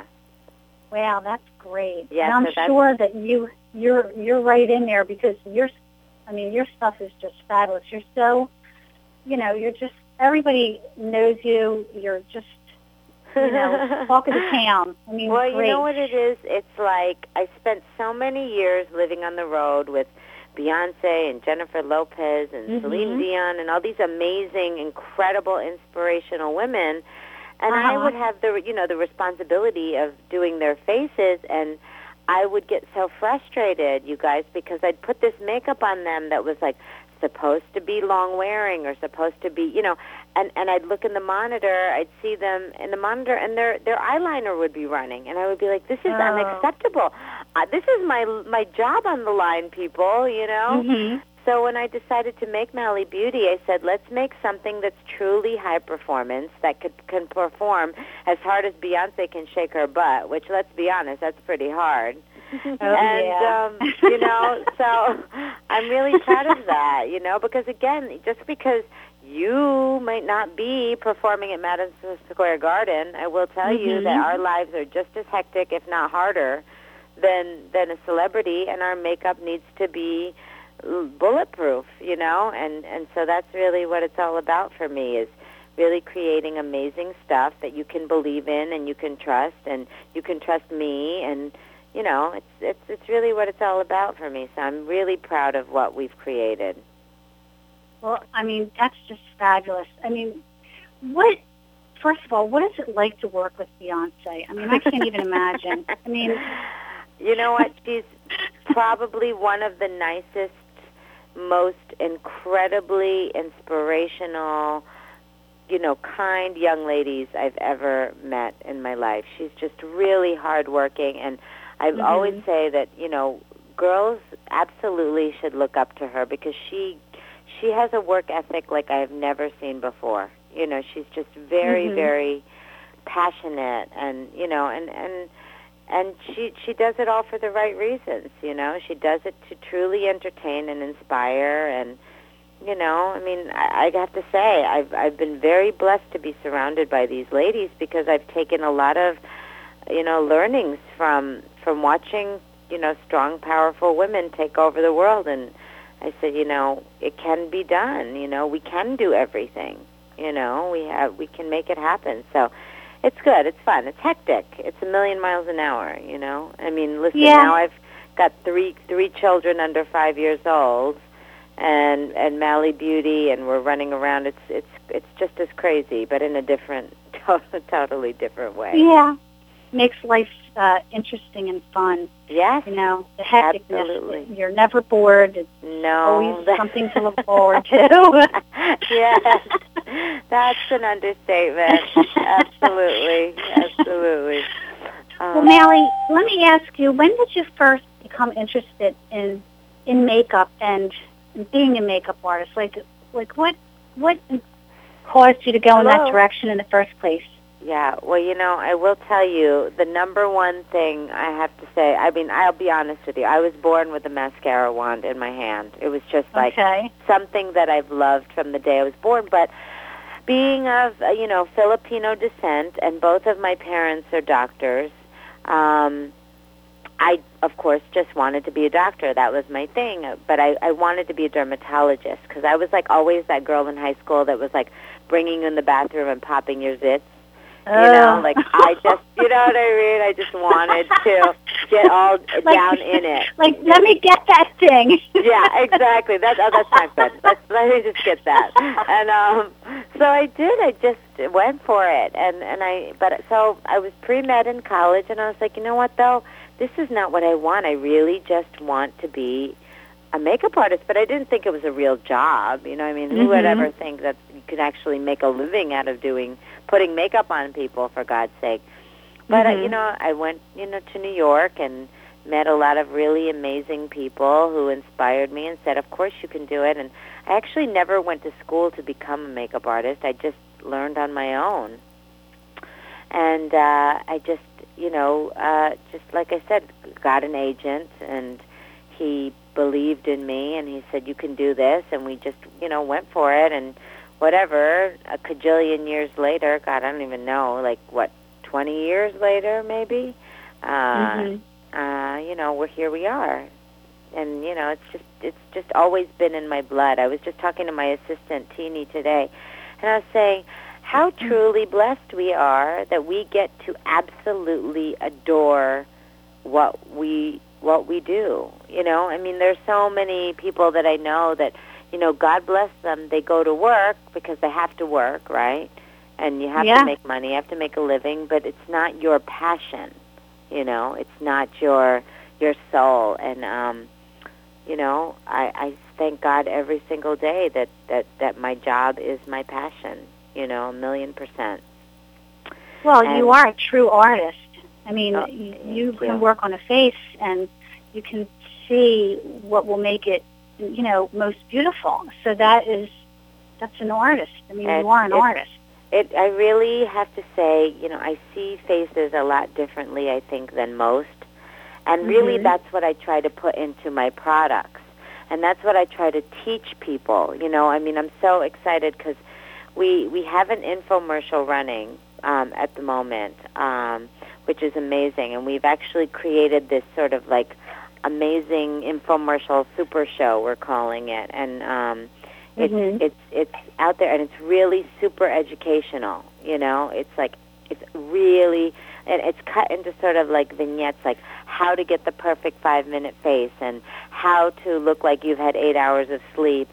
Speaker 3: Wow, that's great.
Speaker 5: Yeah,
Speaker 3: and I'm
Speaker 5: so that's-
Speaker 3: sure that you you're you're right in there because your I mean your stuff is just fabulous. You're so you know, you're just everybody knows you. You're just you know, talk of the town. I mean,
Speaker 5: Well,
Speaker 3: great.
Speaker 5: you know what it is? It's like I spent so many years living on the road with Beyonce and Jennifer Lopez and
Speaker 3: Mhm.
Speaker 5: Celine Dion and all these amazing, incredible, inspirational women. And I
Speaker 3: Uh-huh.
Speaker 5: would have the, you know, the responsibility of doing their faces, and I would get so frustrated, you guys, because I'd put this makeup on them that was like supposed to be long wearing or supposed to be, you know, and and I'd look in the monitor, I'd see them in the monitor, and their their eyeliner would be running, and I would be like, this is
Speaker 3: Oh.
Speaker 5: unacceptable. Uh, this is my my job on the line, people, you know.
Speaker 3: Mhm.
Speaker 5: So when I decided to make Mally Beauty, I said, let's make something that's truly high performance, that could, can perform as hard as Beyonce can shake her butt, which, let's be honest, that's pretty hard.
Speaker 3: Oh,
Speaker 5: and,
Speaker 3: yeah.
Speaker 5: um, you know, so I'm really proud of that, you know, because, again, just because you might not be performing at Madison Square Garden, I will tell you
Speaker 3: Mhm.
Speaker 5: that our lives are just as hectic, if not harder, than than a celebrity, and our makeup needs to be bulletproof, you know, and and so that's really what it's all about for me, is really creating amazing stuff that you can believe in and you can trust, and you can trust me, and you know, it's it's it's really what it's all about for me. So I'm really proud of what we've created.
Speaker 3: Well, I mean, that's just fabulous. I mean, what, first of all, what is it like to work with Beyonce? I mean, I can't even imagine. I mean...
Speaker 5: You know what? She's probably one of the nicest, most incredibly inspirational, you know, kind young ladies I've ever met in my life. She's just really hardworking, and I mm-hmm. always say that, you know, girls absolutely should look up to her because she she has a work ethic like I have never seen before. You know, she's just very, mm-hmm. very passionate, and you know, and and and she she does it all for the right reasons. You know, she does it to truly entertain and inspire, and you know, I mean, I, I have to say, I've I've been very blessed to be surrounded by these ladies because I've taken a lot of, you know, learnings from from watching, you know, strong, powerful women take over the world. And I said, you know, it can be done. You know, we can do everything. You know, we have we can make it happen. So it's good. It's fun. It's hectic. It's a million miles an hour. You know, I mean, listen.
Speaker 3: Yeah.
Speaker 5: Now I've got three three children under five years old, and and Mally Beauty, and we're running around. It's it's it's just as crazy, but in a different, totally different way.
Speaker 3: Yeah, makes life uh, interesting and fun.
Speaker 5: Yes,
Speaker 3: you know, the hecticness.
Speaker 5: Absolutely.
Speaker 3: You're never bored. It's
Speaker 5: no,
Speaker 3: always something to look forward to.
Speaker 5: Yes, that's an understatement. Absolutely, absolutely. Um,
Speaker 3: Well, Mally, let me ask you: when did you first become interested in in makeup and being a makeup artist? Like, like what what caused you to go in that
Speaker 5: Hello?
Speaker 3: direction in the first place?
Speaker 5: Yeah, well, you know, I will tell you, the number one thing I have to say, I mean, I'll be honest with you, I was born with a mascara wand in my hand. It was just like
Speaker 3: Okay.
Speaker 5: something that I've loved from the day I was born. But being of, uh, you know, Filipino descent, and both of my parents are doctors, um, I, of course, just wanted to be a doctor. That was my thing. But I, I wanted to be a dermatologist because I was, like, always that girl in high school that was, like, bringing you in the bathroom and popping your zits. You know, like I just, you know what I mean? I just wanted to get all
Speaker 3: Like-
Speaker 5: down in it.
Speaker 3: Like, let me get that thing.
Speaker 5: Yeah, exactly. That, oh, that's not good. Let's, let me just get that. And um, so I did. I just went for it. And, and I, but so I was pre-med in college, and I was like, you know what, though? This is not what I want. I really just want to be a makeup artist, but I didn't think it was a real job. You know what I mean? Who would
Speaker 3: Mhm.
Speaker 5: ever think that you could actually make a living out of doing, putting makeup on people, for God's sake? But, uh,
Speaker 3: Mhm.
Speaker 5: you know, I went, you know, to New York and met a lot of really amazing people who inspired me and said, of course you can do it. And I actually never went to school to become a makeup artist. I just learned on my own. And uh, I just, you know, uh, just like I said, got an agent, and he believed in me, and he said, you can do this, and we just, you know, went for it, and whatever, a cajillion years later, God, I don't even know, like, what, twenty years later, maybe, uh,
Speaker 3: Mm-hmm.
Speaker 5: uh, you know, we're here we are. And, you know, it's just, it's just always been in my blood. I was just talking to my assistant, Teeny, today, and I was saying how truly blessed we are that we get to absolutely adore what we what we do. You know, I mean, there's so many people that I know that, you know, God bless them, they go to work because they have to work, right? And you have
Speaker 3: Yeah.
Speaker 5: to make money, you have to make a living, but it's not your passion, you know, it's not your your soul. And, um, you know, I, I thank God every single day that, that, that my job is my passion, you know, a million percent.
Speaker 3: Well,
Speaker 5: And-
Speaker 3: you are a true artist. I mean,
Speaker 5: Oh,
Speaker 3: you,
Speaker 5: thank
Speaker 3: you can
Speaker 5: you.
Speaker 3: work on a face, and you can see what will make it, you know, most beautiful. So that is, that's an artist. I mean,
Speaker 5: And
Speaker 3: you are an
Speaker 5: it's-
Speaker 3: artist.
Speaker 5: It, I really have to say, you know, I see faces a lot differently, I think, than most. And really
Speaker 3: Mhm.
Speaker 5: that's what I try to put into my products. And that's what I try to teach people. You know, I mean, I'm so excited because we, we have an infomercial running um, at the moment, um, which is amazing. And we've actually created this sort of like amazing infomercial super show, we're calling it. And um, it's,
Speaker 3: Mhm.
Speaker 5: it's, it's out there, and it's really super educational, you know. It's like, it's really, and it's cut into sort of like vignettes, like how to get the perfect five-minute face, and how to look like you've had eight hours of sleep, and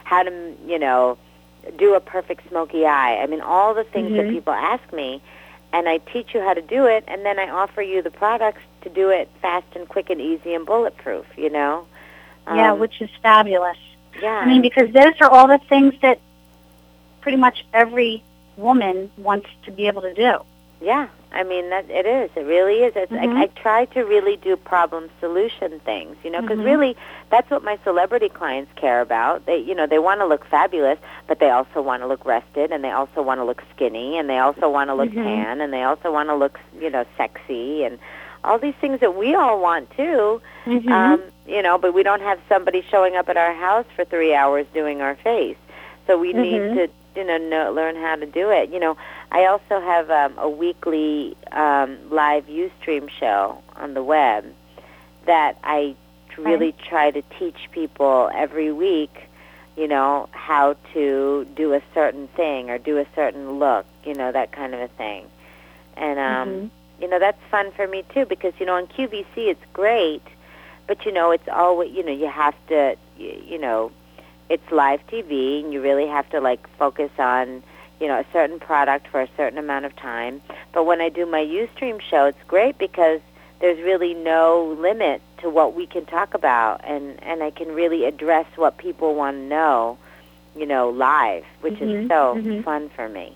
Speaker 5: how to, you know, do a perfect smoky eye. I mean, all the things
Speaker 3: Mhm.
Speaker 5: that people ask me, and I teach you how to do it, and then I offer you the products to do it fast and quick and easy and bulletproof, you know?
Speaker 3: Yeah,
Speaker 5: Um,
Speaker 3: which is fabulous.
Speaker 5: yeah.
Speaker 3: I mean, because those are all the things that pretty much every woman wants to be able to do.
Speaker 5: Yeah, I mean, that it is. It really is. It's,
Speaker 3: Mhm.
Speaker 5: I, I try to really do problem-solution things, you know, because
Speaker 3: Mhm.
Speaker 5: really that's what my celebrity clients care about. They, you know, they want to look fabulous, but they also want to look rested, and they also want to look skinny, and they also want to look
Speaker 3: Mhm.
Speaker 5: tan, and they also want to look, you know, sexy, and all these things that we all want too,
Speaker 3: Mhm.
Speaker 5: um, you know, but we don't have somebody showing up at our house for three hours doing our face. So we need
Speaker 3: Mhm.
Speaker 5: to, you know, know, learn how to do it. You know, I also have um, a weekly um, live Ustream show on the web that I really try to teach people every week, you know, how to do a certain thing or do a certain look, you know, that kind of a thing. And, um,
Speaker 3: Mhm.
Speaker 5: you know, that's fun for me, too, because, you know, on Q V C it's great, but, you know, it's always, you know, you have to, you, you know, it's live T V, and you really have to, like, focus on, you know, a certain product for a certain amount of time. But when I do my Ustream show, it's great because there's really no limit to what we can talk about, and, and I can really address what people want to know, you know, live, which
Speaker 3: Mhm.
Speaker 5: is so
Speaker 3: Mhm.
Speaker 5: fun for me.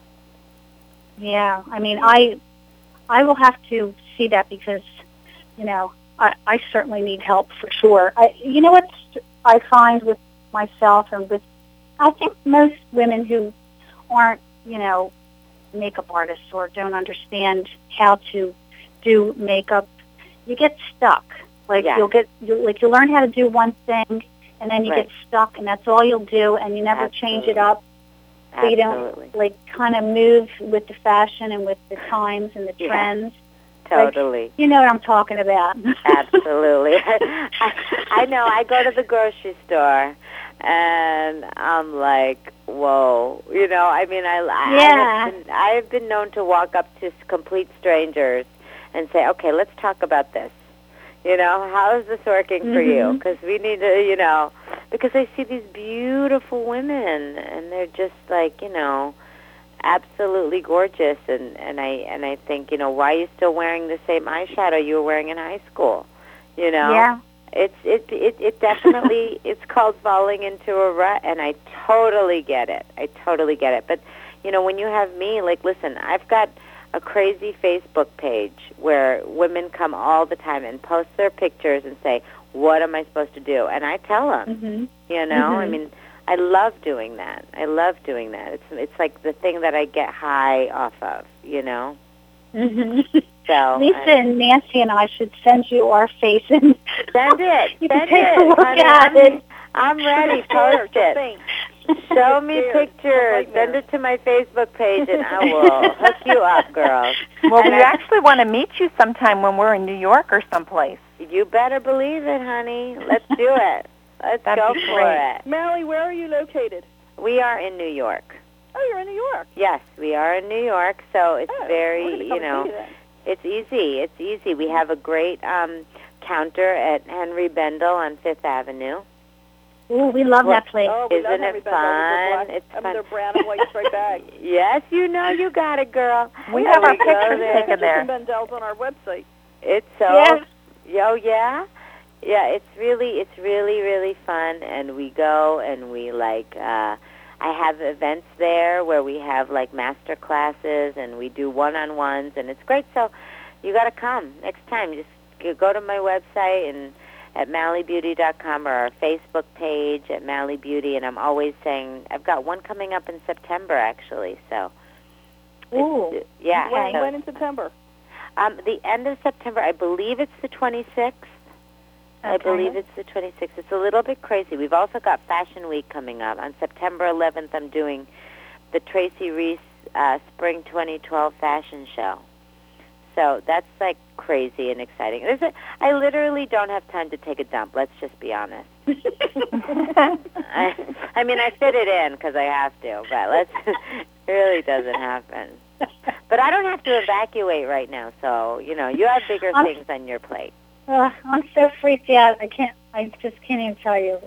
Speaker 3: Yeah, I mean, I I will have to see that because, you know, I, I certainly need help for sure. I, you know what I find with myself and with, I think most women who aren't, you know, makeup artists or don't understand how to do makeup, you get stuck. Like
Speaker 5: Yeah.
Speaker 3: you'll get, you like you learn how to do one thing, and then you
Speaker 5: Right.
Speaker 3: get stuck, and that's all you'll do, and you never change it up. So you
Speaker 5: Absolutely.
Speaker 3: don't like kind of move with the fashion and with the times and the
Speaker 5: Yeah.
Speaker 3: trends.
Speaker 5: Totally.
Speaker 3: You know what I'm talking about.
Speaker 5: Absolutely. I, I know. I go to the grocery store, and I'm like, whoa. You know, I mean, I, I,
Speaker 3: Yeah.
Speaker 5: I've, been, I've been known to walk up to complete strangers and say, okay, let's talk about this. You know, how is this working for you?
Speaker 3: Mhm.
Speaker 5: Because we need to, you know, because I see these beautiful women, and they're just like, you know, absolutely gorgeous, and, and I and I think, you know, why are you still wearing the same eyeshadow you were wearing in high school? You know,
Speaker 3: Yeah.
Speaker 5: it's it it, it definitely it's called falling into a rut, and I totally get it. I totally get it. But you know, when you have me, like, listen, I've got a crazy Facebook page where women come all the time and post their pictures and say, "What am I supposed to do?" And I tell them,
Speaker 3: Mhm.
Speaker 5: you know, I
Speaker 3: Mhm.
Speaker 5: mean. I love doing that. I love doing that. It's it's like the thing that I get high off of, you know.
Speaker 3: Mhm.
Speaker 5: So
Speaker 3: Lisa
Speaker 5: I,
Speaker 3: and Nancy and I should send you our face and
Speaker 5: send it,
Speaker 3: you
Speaker 5: send
Speaker 3: can take
Speaker 5: it,
Speaker 3: a look
Speaker 5: honey.
Speaker 3: at
Speaker 5: I'm,
Speaker 3: it.
Speaker 5: I'm ready.
Speaker 4: Scared
Speaker 5: Post
Speaker 4: to
Speaker 5: it.
Speaker 4: think.
Speaker 5: Show me
Speaker 4: Scared.
Speaker 5: pictures.
Speaker 4: Nightmare.
Speaker 5: Send it to my Facebook page, and I will hook you up, girls.
Speaker 2: Well,
Speaker 5: And
Speaker 2: we
Speaker 5: I-
Speaker 2: actually want to meet you sometime when we're in New York or someplace.
Speaker 5: You better believe it, honey. Let's do it. Let's
Speaker 2: That'd
Speaker 5: go
Speaker 2: be
Speaker 5: for
Speaker 2: great.
Speaker 5: it.
Speaker 4: Mally, where are you located?
Speaker 5: We are in New York.
Speaker 4: Oh, you're in New York.
Speaker 5: Yes, we are in New York, so it's
Speaker 4: Oh, we're
Speaker 5: very,
Speaker 4: gonna come
Speaker 5: you
Speaker 4: see
Speaker 5: know,
Speaker 4: you then.
Speaker 5: it's easy. It's easy. We have a great um, counter at Henry Bendel on Fifth Avenue.
Speaker 3: Ooh, we love
Speaker 5: Well,
Speaker 3: that place.
Speaker 4: Oh, we
Speaker 5: Isn't
Speaker 4: love
Speaker 5: it
Speaker 4: Henry Bendel with their
Speaker 5: fun?
Speaker 4: black,
Speaker 5: It's
Speaker 4: I mean,
Speaker 5: fun.
Speaker 4: their brown and white striped bag.
Speaker 5: Yes, you know you got it, girl.
Speaker 2: We
Speaker 5: There
Speaker 2: have our
Speaker 5: we go
Speaker 2: pictures
Speaker 5: there.
Speaker 2: taken
Speaker 4: Pictures
Speaker 2: there.
Speaker 4: from Bendel's on our website.
Speaker 5: It's so,
Speaker 3: Yeah.
Speaker 5: oh yeah, yeah. It's really, it's really, really fun, and we go and we like. Uh, I have events there where we have like master classes, and we do one-on-ones, and it's great. So you got to come next time. Just g- go to my website and at mally beauty dot com or our Facebook page at Mally Beauty, and I'm always saying I've got one coming up in September actually. So
Speaker 3: Ooh.
Speaker 5: it's- yeah.
Speaker 4: When,
Speaker 5: so-
Speaker 4: when in September?
Speaker 5: Um, the end of September, I believe it's the twenty-sixth. I
Speaker 3: Okay.
Speaker 5: believe it's the twenty-sixth. It's a little bit crazy. We've also got Fashion Week coming up. On September eleventh, I'm doing the Tracy Reese uh, Spring twenty twelve Fashion Show. So that's, like, crazy and exciting. There's a, I literally don't have time to take a dump. Let's just be honest. I, I mean, I fit it in because I have to, but let's, it really doesn't happen. But I don't have to evacuate right now, so, you know, you have bigger
Speaker 3: I'm-
Speaker 5: things on your plate.
Speaker 3: Uh, I'm so freaked out. I can't. I just can't even tell you. It's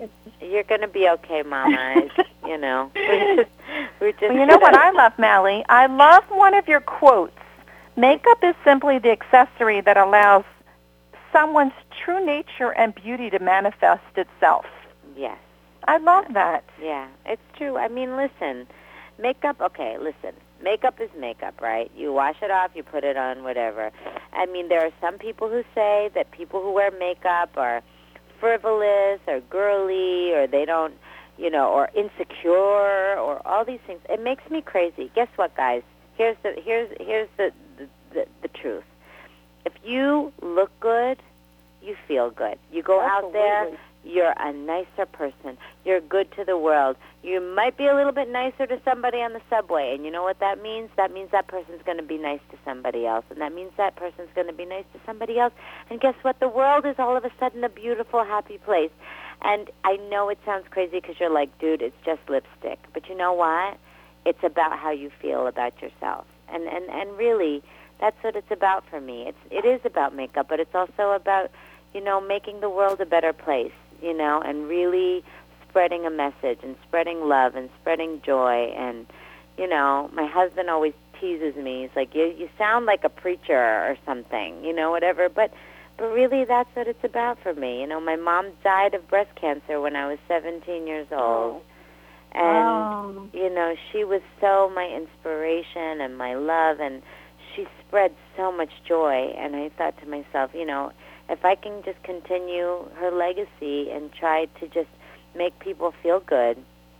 Speaker 5: You're going to be okay, Mama. It's, you know, we're just, we're just
Speaker 2: Well, you know what I love, Mally? I love one of your quotes. Makeup is simply the accessory that allows someone's true nature and beauty to manifest itself.
Speaker 5: Yes.
Speaker 2: I love that.
Speaker 5: Yeah, it's true. I mean, listen, makeup, okay, listen. Makeup is makeup, right? You wash it off, you put it on, whatever. I mean, there are some people who say that people who wear makeup are frivolous or girly or they don't, you know, or insecure or all these things. It makes me crazy. Guess what, guys? Here's the here's here's the the, the, the truth. If you look good, you feel good. You go
Speaker 4: Absolutely.
Speaker 5: out there, you're a nicer person. You're good to the world. You might be a little bit nicer to somebody on the subway, and you know what that means? That means that person's going to be nice to somebody else, and that means that person's going to be nice to somebody else. And guess what? The world is all of a sudden a beautiful, happy place. And I know it sounds crazy because you're like, dude, it's just lipstick. But you know what? It's about how you feel about yourself. And, and, and really, that's what it's about for me. It's, it is about makeup, but it's also about, you know, making the world a better place, you know, and really spreading a message and spreading love and spreading joy. And, you know, my husband always teases me. He's like, you, you sound like a preacher or something, you know, whatever. But, but really, that's what it's about for me. You know, my mom died of breast cancer when I was seventeen years old. And,
Speaker 3: Oh.
Speaker 5: you know, she was so my inspiration and my love, and she spread so much joy. And I thought to myself, you know, if I can just continue her legacy and try to just make people feel good,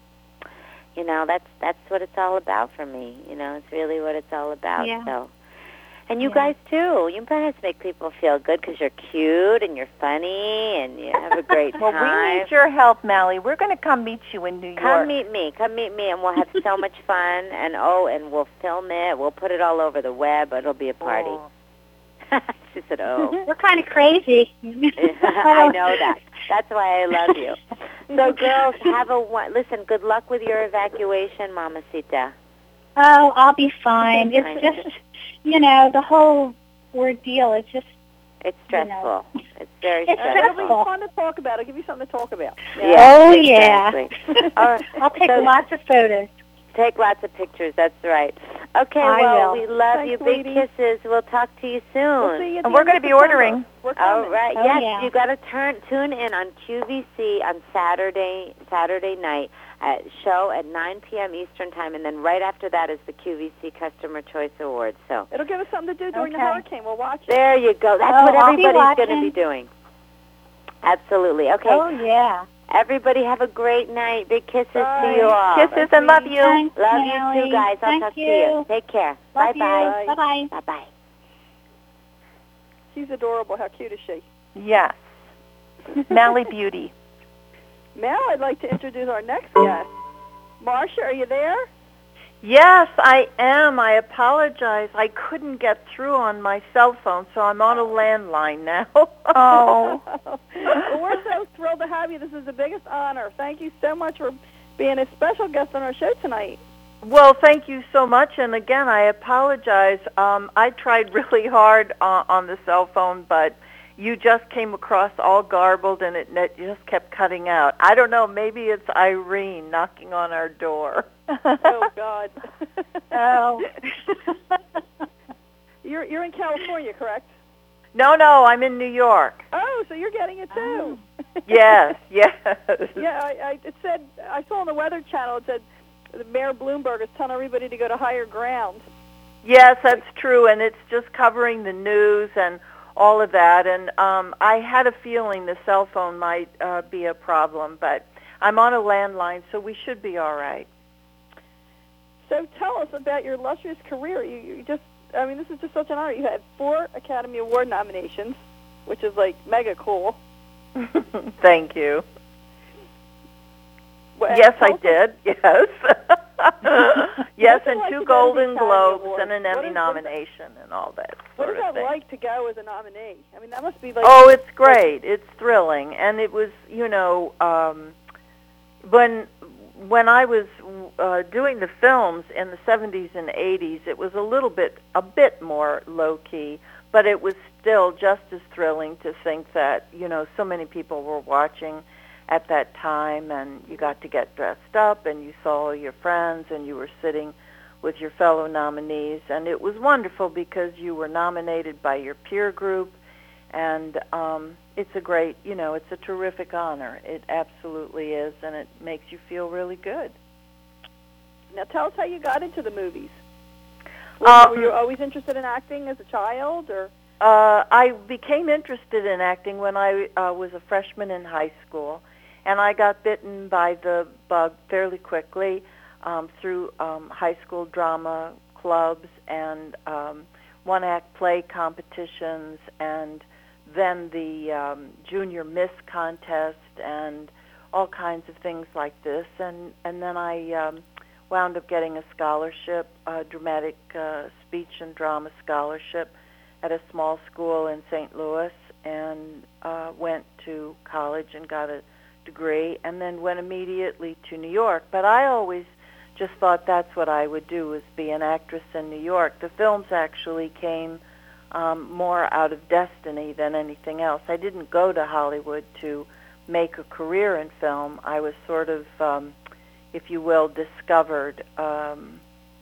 Speaker 5: you know, that's that's what it's all about for me. You know, it's really what it's all about.
Speaker 3: Yeah.
Speaker 5: So, and you
Speaker 3: Yeah.
Speaker 5: guys too. You guys make people feel good because you're cute and you're funny and you have a great
Speaker 2: Well,
Speaker 5: time.
Speaker 2: we need your help, Mally. We're going to come meet you in New York.
Speaker 5: Come meet me. Come meet me, and we'll have so much fun. And oh, and we'll film it. We'll put it all over the web. It'll be a party.
Speaker 2: Oh.
Speaker 5: She said, "Oh."
Speaker 3: We're kind of crazy.
Speaker 5: I know that. That's why I love you. So, girls, have a one. Listen, good luck with your evacuation, Mamacita.
Speaker 3: Oh, I'll be fine.
Speaker 5: I
Speaker 3: It's
Speaker 5: know.
Speaker 3: just, you know, the whole ordeal. It's just,
Speaker 5: It's
Speaker 3: You
Speaker 5: stressful.
Speaker 3: know.
Speaker 5: It's very
Speaker 3: It's
Speaker 4: It'll
Speaker 5: stressful.
Speaker 4: be
Speaker 3: stressful.
Speaker 4: fun to talk about. I'll give you something to talk about.
Speaker 5: Yeah,
Speaker 3: Oh, yeah.
Speaker 5: exactly. All right.
Speaker 3: I'll take
Speaker 5: So
Speaker 3: lots of photos.
Speaker 5: take lots of pictures. That's right. Okay,
Speaker 3: I
Speaker 5: well,
Speaker 3: will.
Speaker 5: we love
Speaker 4: Thanks,
Speaker 5: you. Big
Speaker 4: ladies.
Speaker 5: kisses. We'll talk to you soon.
Speaker 4: We'll see you at
Speaker 2: And
Speaker 4: the
Speaker 2: we're
Speaker 4: end
Speaker 2: gonna
Speaker 4: of
Speaker 2: be
Speaker 4: September.
Speaker 2: ordering.
Speaker 4: We're
Speaker 5: All
Speaker 4: coming.
Speaker 5: right.
Speaker 3: Oh,
Speaker 5: yes,
Speaker 3: yeah.
Speaker 5: you got to turn tune in on Q V C on Saturday Saturday night at show at nine p.m. Eastern time, and then right after that is the Q V C Customer Choice Awards. So
Speaker 4: It'll give us something to do during the
Speaker 3: Okay.
Speaker 4: hurricane. We'll watch it.
Speaker 5: there you go. That's
Speaker 3: Oh,
Speaker 5: what
Speaker 3: I'll be
Speaker 5: everybody's going to
Speaker 3: watching.
Speaker 5: be doing. Absolutely. Okay.
Speaker 3: Oh, yeah.
Speaker 5: Everybody have a great night. Big kisses
Speaker 4: Bye.
Speaker 5: to you all.
Speaker 2: Kisses and love you.
Speaker 3: Thanks,
Speaker 5: Love you
Speaker 3: Nellie.
Speaker 5: too, guys. I'll
Speaker 3: Thank
Speaker 5: talk
Speaker 3: you.
Speaker 5: to you. Take care.
Speaker 3: Love
Speaker 5: Bye-bye.
Speaker 3: you. Bye-bye.
Speaker 5: Bye-bye.
Speaker 4: She's adorable. How cute is she?
Speaker 2: Yes. Mally Beauty.
Speaker 4: Now I'd like to introduce our next guest. Marcia, are you there?
Speaker 6: Yes, I am. I apologize. I couldn't get through on my cell phone, so I'm on a landline now.
Speaker 2: Oh.
Speaker 4: Well, we're so thrilled to have you. This is the biggest honor. Thank you so much for being a special guest on our show tonight.
Speaker 6: Well, thank you so much. And again, I apologize. Um, I tried really hard uh, on the cell phone, but you just came across all garbled, and it, it just kept cutting out. I don't know. Maybe it's Irene knocking on our door.
Speaker 4: Oh, God.
Speaker 3: Oh.
Speaker 4: You're you're in California, correct?
Speaker 6: No, no, I'm in New York.
Speaker 4: Oh, so you're getting it too.
Speaker 6: Yes, yes.
Speaker 4: Yeah, I, I it said I saw on the Weather Channel it said the Mayor Bloomberg is telling everybody to go to higher ground.
Speaker 6: Yes, that's true, and it's just covering the news and all of that. And um, I had a feeling the cell phone might uh, be a problem, but I'm on a landline, so we should be all right.
Speaker 4: So tell us about your illustrious career. You, you just, I mean, this is just such an honor. You had four Academy Award nominations, which is like mega cool.
Speaker 6: Thank you.
Speaker 4: Well,
Speaker 6: Yes,
Speaker 4: tell
Speaker 6: I
Speaker 4: us-
Speaker 6: did. Yes. Yes,
Speaker 4: What's it
Speaker 6: and
Speaker 4: like
Speaker 6: two
Speaker 4: to go to the
Speaker 6: Golden
Speaker 4: Academy
Speaker 6: Globes
Speaker 4: Awards?
Speaker 6: and an
Speaker 4: What
Speaker 6: Emmy
Speaker 4: is-
Speaker 6: nomination and all that
Speaker 4: What
Speaker 6: sort
Speaker 4: is
Speaker 6: of
Speaker 4: that
Speaker 6: thing.
Speaker 4: like to go as a nominee? I mean, that must be like.
Speaker 6: Oh, it's great. It's thrilling, and it was, you know, um, when when I was uh, doing the films in the seventies and eighties, it was a little bit a bit more low key, but it was still just as thrilling to think that, you know, so many people were watching, at that time, and you got to get dressed up, and you saw your friends, and you were sitting with your fellow nominees, and it was wonderful because you were nominated by your peer group, and um, it's a great, you know, it's a terrific honor. It absolutely is, and it makes you feel really good.
Speaker 4: Now tell us how you got into the movies. Were,
Speaker 6: Um,
Speaker 4: were you always interested in acting as a child, or?
Speaker 6: Uh, I became interested in acting when I uh, was a freshman in high school, and I got bitten by the bug fairly quickly um, through um, high school drama clubs and um, one-act play competitions, and then the um, Junior Miss contest and all kinds of things like this. And, and then I um, wound up getting a scholarship, a dramatic uh, speech and drama scholarship at a small school in Saint Louis, and uh, went to college and got a degree, and then went immediately to New York. But I always just thought that's what I would do, was be an actress in New York. The films actually came um, more out of destiny than anything else. I didn't go to Hollywood to make a career in film. I was sort of, um, if you will, discovered um,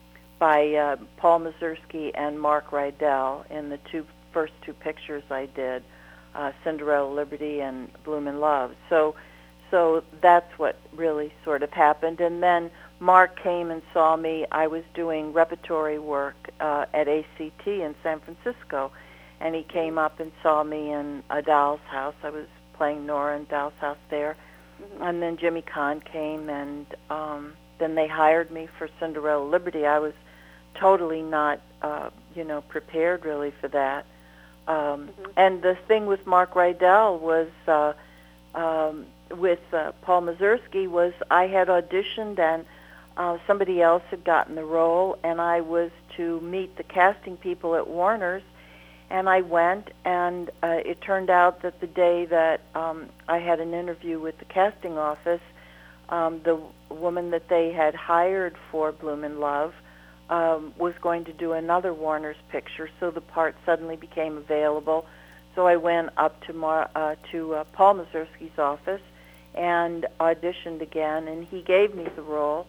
Speaker 6: by uh, Paul Mazursky and Mark Rydell in the two first two pictures I did, uh, Cinderella Liberty and Bloomin' Love. So, so that's what really sort of happened. And then Mark came and saw me. I was doing repertory work uh, at A C T in San Francisco, and he came up and saw me in A Doll's House. I was playing Nora in Doll's House there. Mm-hmm. And then Jimmy Kahn came, and um, then they hired me for Cinderella Liberty. I was totally not, uh, you know, prepared really for that. Um, mm-hmm. And the thing with Mark Rydell was, uh, um, with uh, Paul Mazursky, was I had auditioned, and uh, somebody else had gotten the role, and I was to meet the casting people at Warner's, and I went, and uh, it turned out that the day that um, I had an interview with the casting office, um, the woman that they had hired for Bloomin' Love Um, was going to do another Warner's picture, so the part suddenly became available. So I went up to Mar- uh, to uh, Paul Mazursky's office and auditioned again, and he gave me the role.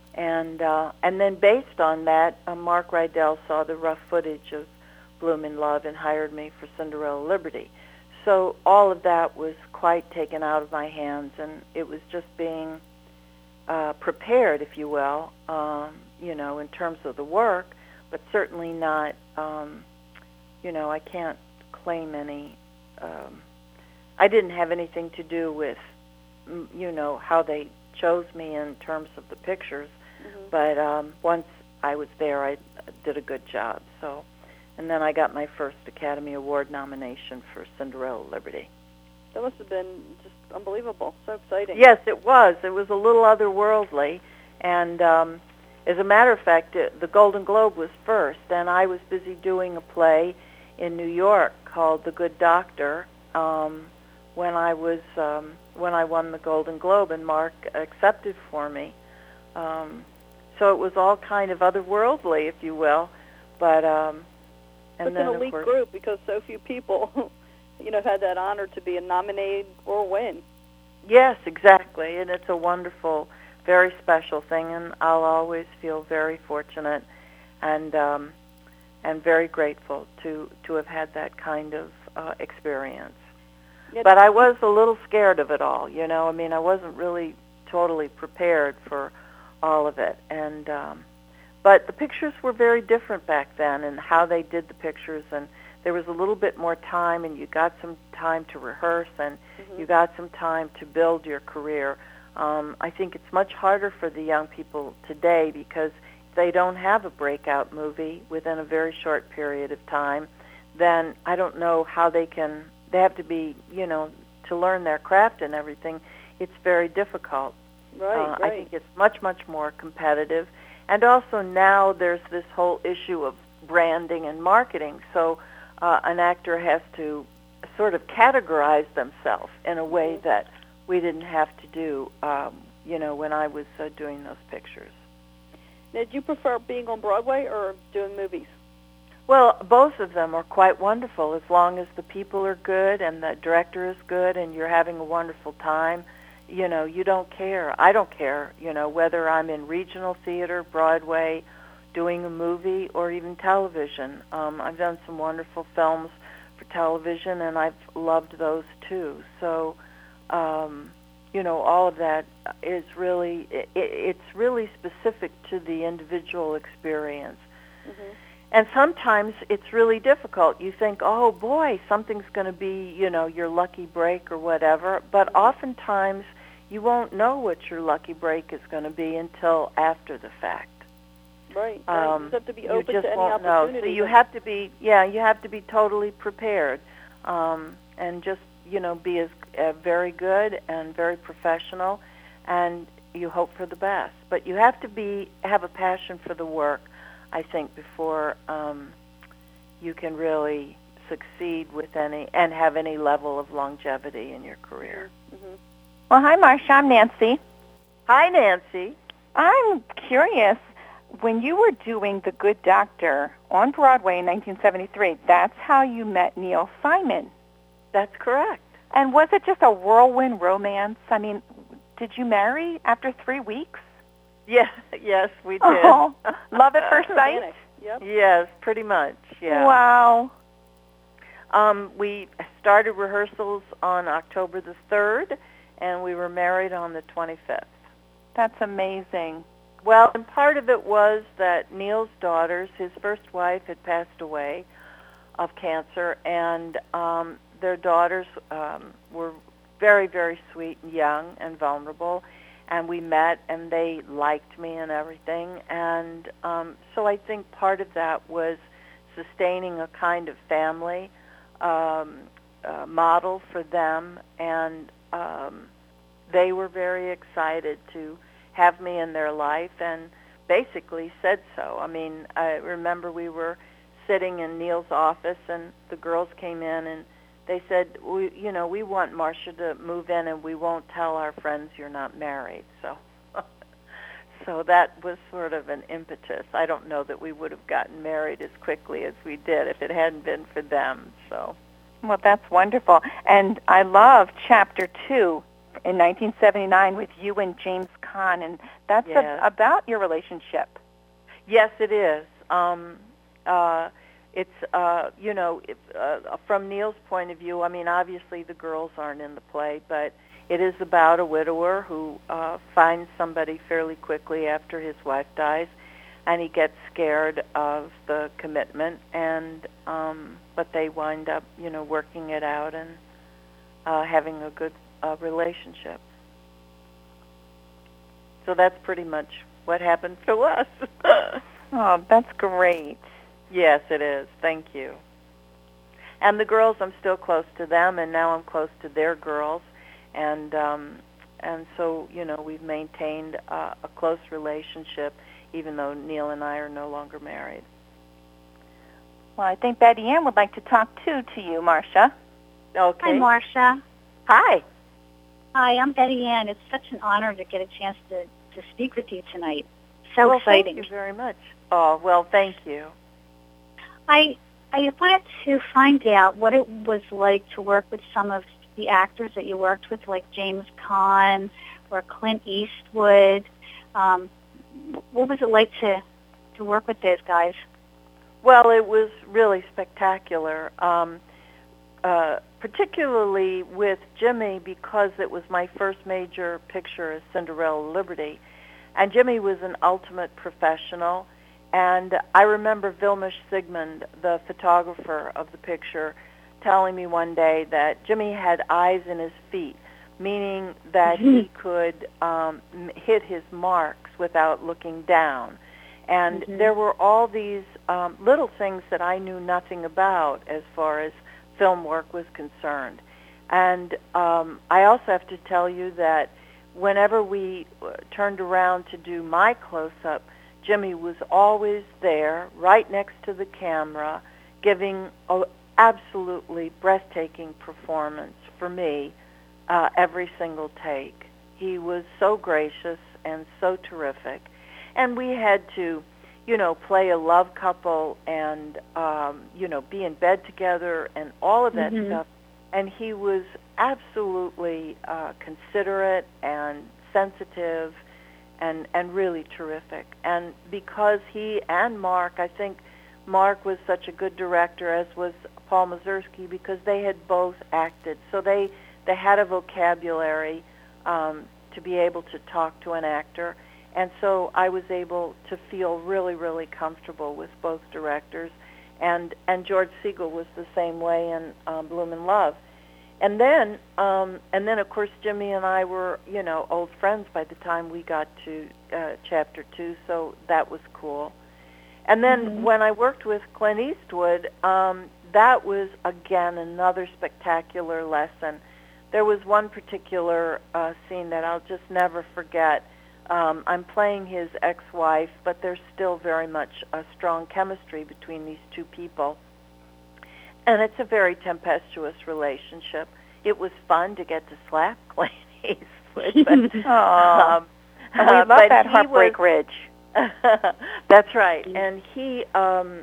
Speaker 6: And uh, and then based on that, uh, Mark Rydell saw the rough footage of Bloomin' Love and hired me for Cinderella Liberty. So all of that was quite taken out of my hands, and it was just being uh, prepared, if you will, um, you know, in terms of the work, but certainly not, um, you know, I can't claim any, um, I didn't have anything to do with, you know, how they chose me in terms of the pictures, mm-hmm. but um, once I was there, I did a good job, so, and then I got my first Academy Award nomination for Cinderella Liberty.
Speaker 4: That must have been just unbelievable, so exciting.
Speaker 6: Yes, it was. It was a little otherworldly, and um, as a matter of fact, it, the Golden Globe was first, and I was busy doing a play in New York called The Good Doctor um, when I was um, when I won the Golden Globe, and Mark accepted for me. Um, so it was all kind of otherworldly, if you will. But um, and
Speaker 4: it's
Speaker 6: then
Speaker 4: an elite
Speaker 6: of course,
Speaker 4: group because so few people, you know, had that honor to be nominated or win.
Speaker 6: Yes, exactly, and it's a wonderful, very special thing, and I'll always feel very fortunate and um, and very grateful to, to have had that kind of uh, experience.
Speaker 4: Yeah,
Speaker 6: but I was a little scared of it all, you know. I mean, I wasn't really totally prepared for all of it, and um, but the pictures were very different back then, and how they did the pictures, and there was a little bit more time, and you got some time to rehearse, and mm-hmm. you got some time to build your career. Um, I think it's much harder for the young people today because they don't have a breakout movie within a very short period of time. Then I don't know how they can, they have to be, you know, to learn their craft and everything. It's very difficult.
Speaker 4: Right,
Speaker 6: uh,
Speaker 4: right.
Speaker 6: I think it's much, much more competitive. And also now there's this whole issue of branding and marketing. So uh, an actor has to sort of categorize themselves in a way mm-hmm. that we didn't have to do, um, you know, when I was uh, doing those pictures.
Speaker 4: Now, did you prefer being on Broadway or doing movies?
Speaker 6: Well, both of them are quite wonderful as long as the people are good and the director is good and you're having a wonderful time. you know, you don't care. I don't care, you know, whether I'm in regional theater, Broadway, doing a movie, or even television. Um, I've done some wonderful films for television, and I've loved those too. So, um, you know, all of that is really, it, it's really specific to the individual experience.
Speaker 4: Mm-hmm.
Speaker 6: And sometimes it's really difficult. You think, oh boy, something's going to be, you know, your lucky break or whatever. But oftentimes you won't know what your lucky break is going to be until after the fact.
Speaker 4: Right. right.
Speaker 6: Um,
Speaker 4: you just have to be
Speaker 6: you
Speaker 4: open
Speaker 6: just
Speaker 4: to any
Speaker 6: won't know.
Speaker 4: opportunity.
Speaker 6: So you have to be, yeah, you have to be totally prepared, um, and just, you know, be as uh, very good and very professional, and you hope for the best. But you have to be have a passion for the work, I think, before um, you can really succeed with any and have any level of longevity in your career.
Speaker 4: Mm-hmm.
Speaker 2: Well, hi, Marcia. I'm Nancy.
Speaker 6: Hi, Nancy.
Speaker 2: I'm curious. When you were doing The Good Doctor on Broadway in nineteen seventy-three, that's how you met Neil Simon.
Speaker 6: That's correct.
Speaker 2: And was it just a whirlwind romance? I mean, did you marry after three weeks?
Speaker 6: Yes, yes, we did.
Speaker 2: Oh, love at first sight?
Speaker 4: Romantic. Yep.
Speaker 6: Yes, pretty much, yeah.
Speaker 2: Wow.
Speaker 6: Um, we started rehearsals on October the third, and we were married on the twenty-fifth.
Speaker 2: That's amazing.
Speaker 6: Well, and part of it was that Neil's daughters, his first wife, had passed away of cancer, and um, their daughters um, were very, very sweet and young and vulnerable, and we met, and they liked me and everything, and um, so I think part of that was sustaining a kind of family um, uh, model for them, and um, they were very excited to have me in their life, and basically said so. I mean, I remember we were sitting in Neil's office, and the girls came in, and they said, we, you know, we want Marcia to move in, and we won't tell our friends you're not married. So, so that was sort of an impetus. I don't know that we would have gotten married as quickly as we did if it hadn't been for them. So,
Speaker 2: well, that's wonderful. And I love Chapter two in nineteen seventy-nine with you and James Caan, and that's
Speaker 6: yes.
Speaker 2: a, about your relationship.
Speaker 6: Yes, it is. Um, uh, it's, uh, you know, if, uh, from Neil's point of view, I mean, obviously the girls aren't in the play, but it is about a widower who uh, finds somebody fairly quickly after his wife dies, and he gets scared of the commitment, and um, but they wind up, you know, working it out and uh, having a good uh, relationship. So that's pretty much what happened to us.
Speaker 2: Oh, that's great.
Speaker 6: Yes, it is. Thank you. And the girls, I'm still close to them, and now I'm close to their girls, and um, and so, you know, we've maintained uh, a close relationship, even though Neil and I are no longer married.
Speaker 2: Well, I think Betty Ann would like to talk too to you, Marcia.
Speaker 6: Okay.
Speaker 3: Hi, Marcia.
Speaker 6: Hi.
Speaker 3: Hi, I'm Betty Ann. It's such an honor to get a chance to, to speak with you tonight. So
Speaker 6: well,
Speaker 3: exciting.
Speaker 6: Thank you very much. Oh, well, thank you.
Speaker 3: I I wanted to find out what it was like to work with some of the actors that you worked with, like James Caan or Clint Eastwood. Um, what was it like to, to work with those guys?
Speaker 6: Well, it was really spectacular, um, uh, particularly with Jimmy, because it was my first major picture as Cinderella Liberty. And Jimmy was an ultimate professional. And I remember Vilmos Zsigmond, the photographer of the picture, telling me one day that Jimmy had eyes in his feet, meaning that mm-hmm. he could um, hit his marks without looking down. And mm-hmm. there were all these um, little things that I knew nothing about as far as film work was concerned. And um, I also have to tell you that whenever we turned around to do my close-up, Jimmy was always there, right next to the camera, giving an absolutely breathtaking performance for me uh, every single take. He was so gracious and so terrific. And we had to, you know, play a love couple and, um, you know, be in bed together and all of that
Speaker 3: mm-hmm.
Speaker 6: stuff. And he was absolutely uh, considerate and sensitive and, and really terrific. And because he and Mark, I think Mark was such a good director, as was Paul Mazursky, because they had both acted. So they, they had a vocabulary um, to be able to talk to an actor. And so I was able to feel really, really comfortable with both directors. And, and George Segal was the same way in um, Bloom in Love. And then, um, and then, of course, Jimmy and I were, you know, old friends by the time we got to uh, Chapter Two, so that was cool. And then mm-hmm. when I worked with Clint Eastwood, um, that was, again, another spectacular lesson. There was one particular uh, scene that I'll just never forget. Um, I'm playing his ex-wife, but there's still very much a strong chemistry between these two people. And it's a very tempestuous relationship. It was fun to get to slap Clint Eastwood. But,
Speaker 2: um, and we
Speaker 6: uh,
Speaker 2: love
Speaker 6: but
Speaker 2: that Heartbreak
Speaker 6: was,
Speaker 2: Ridge.
Speaker 6: That's right. And he, um,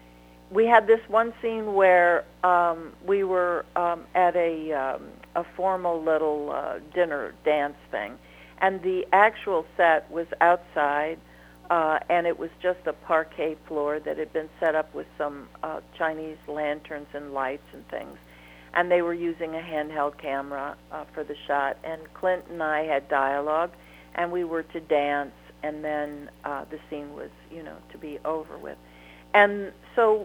Speaker 6: we had this one scene where um, we were um, at a, um, a formal little uh, dinner dance thing. And the actual set was outside, uh, and it was just a parquet floor that had been set up with some uh, Chinese lanterns and lights and things. And they were using a handheld camera uh, for the shot. And Clint and I had dialogue, and we were to dance, and then uh, the scene was, you know, to be over with. And so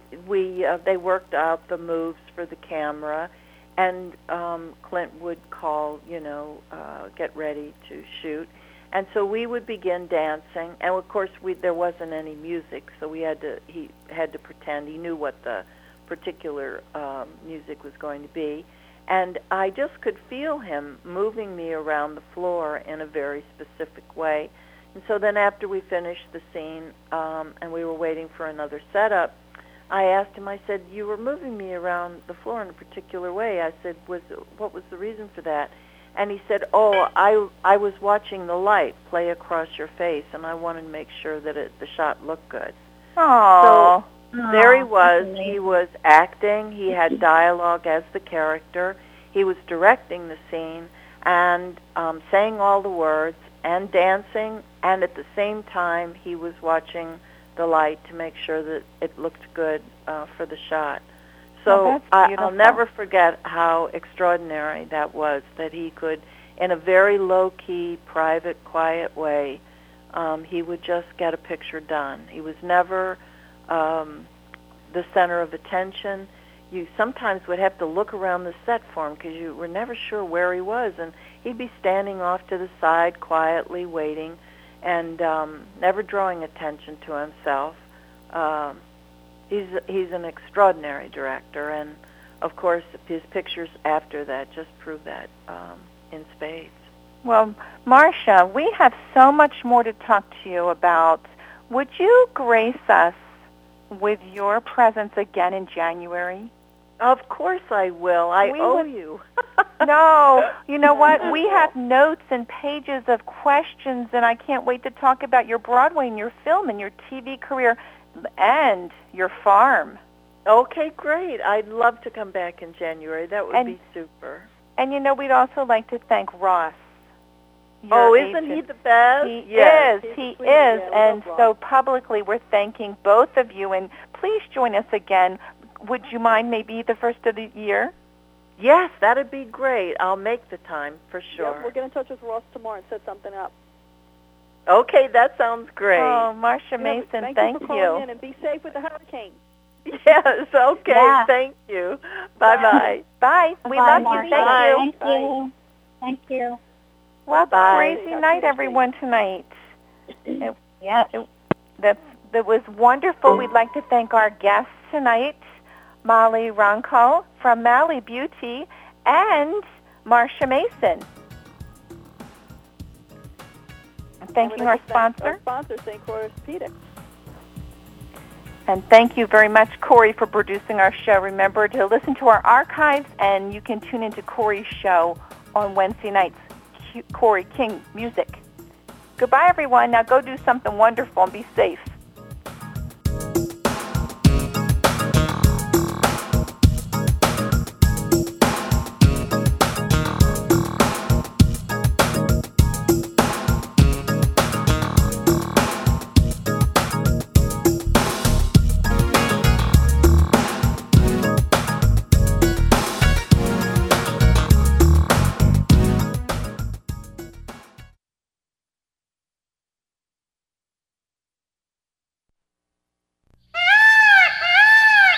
Speaker 6: we uh, they worked out the moves for the camera, and um, Clint would call, you know, uh, get ready to shoot. And so we would begin dancing, and of course we, there wasn't any music, so we had to he had to pretend he knew what the particular um, music was going to be. And I just could feel him moving me around the floor in a very specific way. And so then after we finished the scene um, and we were waiting for another setup, I asked him, I said, you were moving me around the floor in a particular way. I said, was what was the reason for that? And he said, oh, I, I was watching the light play across your face, and I wanted to make sure that it, the shot looked good.
Speaker 2: Aww.
Speaker 6: So there he was. He was acting. He had dialogue as the character. He was directing the scene and um, saying all the words and dancing, and at the same time he was watching the light to make sure that it looked good uh, for the shot. So
Speaker 2: oh,
Speaker 6: I, I'll never forget how extraordinary that was, that he could, in a very low-key, private, quiet way, um, he would just get a picture done. He was never um, the center of attention. You sometimes would have to look around the set for him because you were never sure where he was, and he'd be standing off to the side quietly waiting and um, never drawing attention to himself. Um, he's he's an extraordinary director, and of course his pictures after that just prove that um, in spades.
Speaker 2: Well, Marcia, we have so much more to talk to you about. Would you grace us with your presence again in January?
Speaker 6: Of course I will. I
Speaker 2: we
Speaker 6: owe
Speaker 2: would...
Speaker 6: you.
Speaker 2: No, you know what? We have notes and pages of questions, and I can't wait to talk about your Broadway and your film and your T V career and your farm.
Speaker 6: Okay, great. I'd love to come back in January. That would
Speaker 2: and,
Speaker 6: be super.
Speaker 2: And, you know, we'd also like to thank Ross.
Speaker 6: Oh, isn't
Speaker 2: agent.
Speaker 6: he the best?
Speaker 2: He
Speaker 6: yes.
Speaker 2: is. He is. And so publicly we're thanking both of you. And please join us again. Would you mind maybe the first of the year?
Speaker 6: Yes, that'd be great. I'll make the time for sure.
Speaker 4: Yeah, we'll get in touch with Ross tomorrow and set something up.
Speaker 6: Okay, that sounds great.
Speaker 2: Oh, Marcia
Speaker 4: yeah,
Speaker 2: Mason,
Speaker 4: thank,
Speaker 2: thank
Speaker 4: you. For
Speaker 2: you.
Speaker 4: calling in and be safe with the hurricane.
Speaker 6: Yes, okay,
Speaker 3: yeah.
Speaker 6: Thank you. Bye-bye.
Speaker 2: Bye. We
Speaker 3: Bye,
Speaker 2: love
Speaker 3: Marcia.
Speaker 2: you. Thank
Speaker 6: Bye.
Speaker 2: you.
Speaker 3: Thank you. Thank you.
Speaker 2: Well,
Speaker 6: Bye.
Speaker 2: crazy night, everyone, tonight. It,
Speaker 3: Yes.
Speaker 2: it, that, that was wonderful. We'd like to thank our guests tonight, Molly Ronco from Mally Beauty and Marcia Mason. Thanking our sponsor.
Speaker 4: Our sponsor, Saint Croix Orthopedics.
Speaker 2: And thank you very much, Corey, for producing our show. Remember to listen to our archives, and you can tune into Corey's show on Wednesday nights, Corey King Music. Goodbye, everyone. Now go do something wonderful and be safe.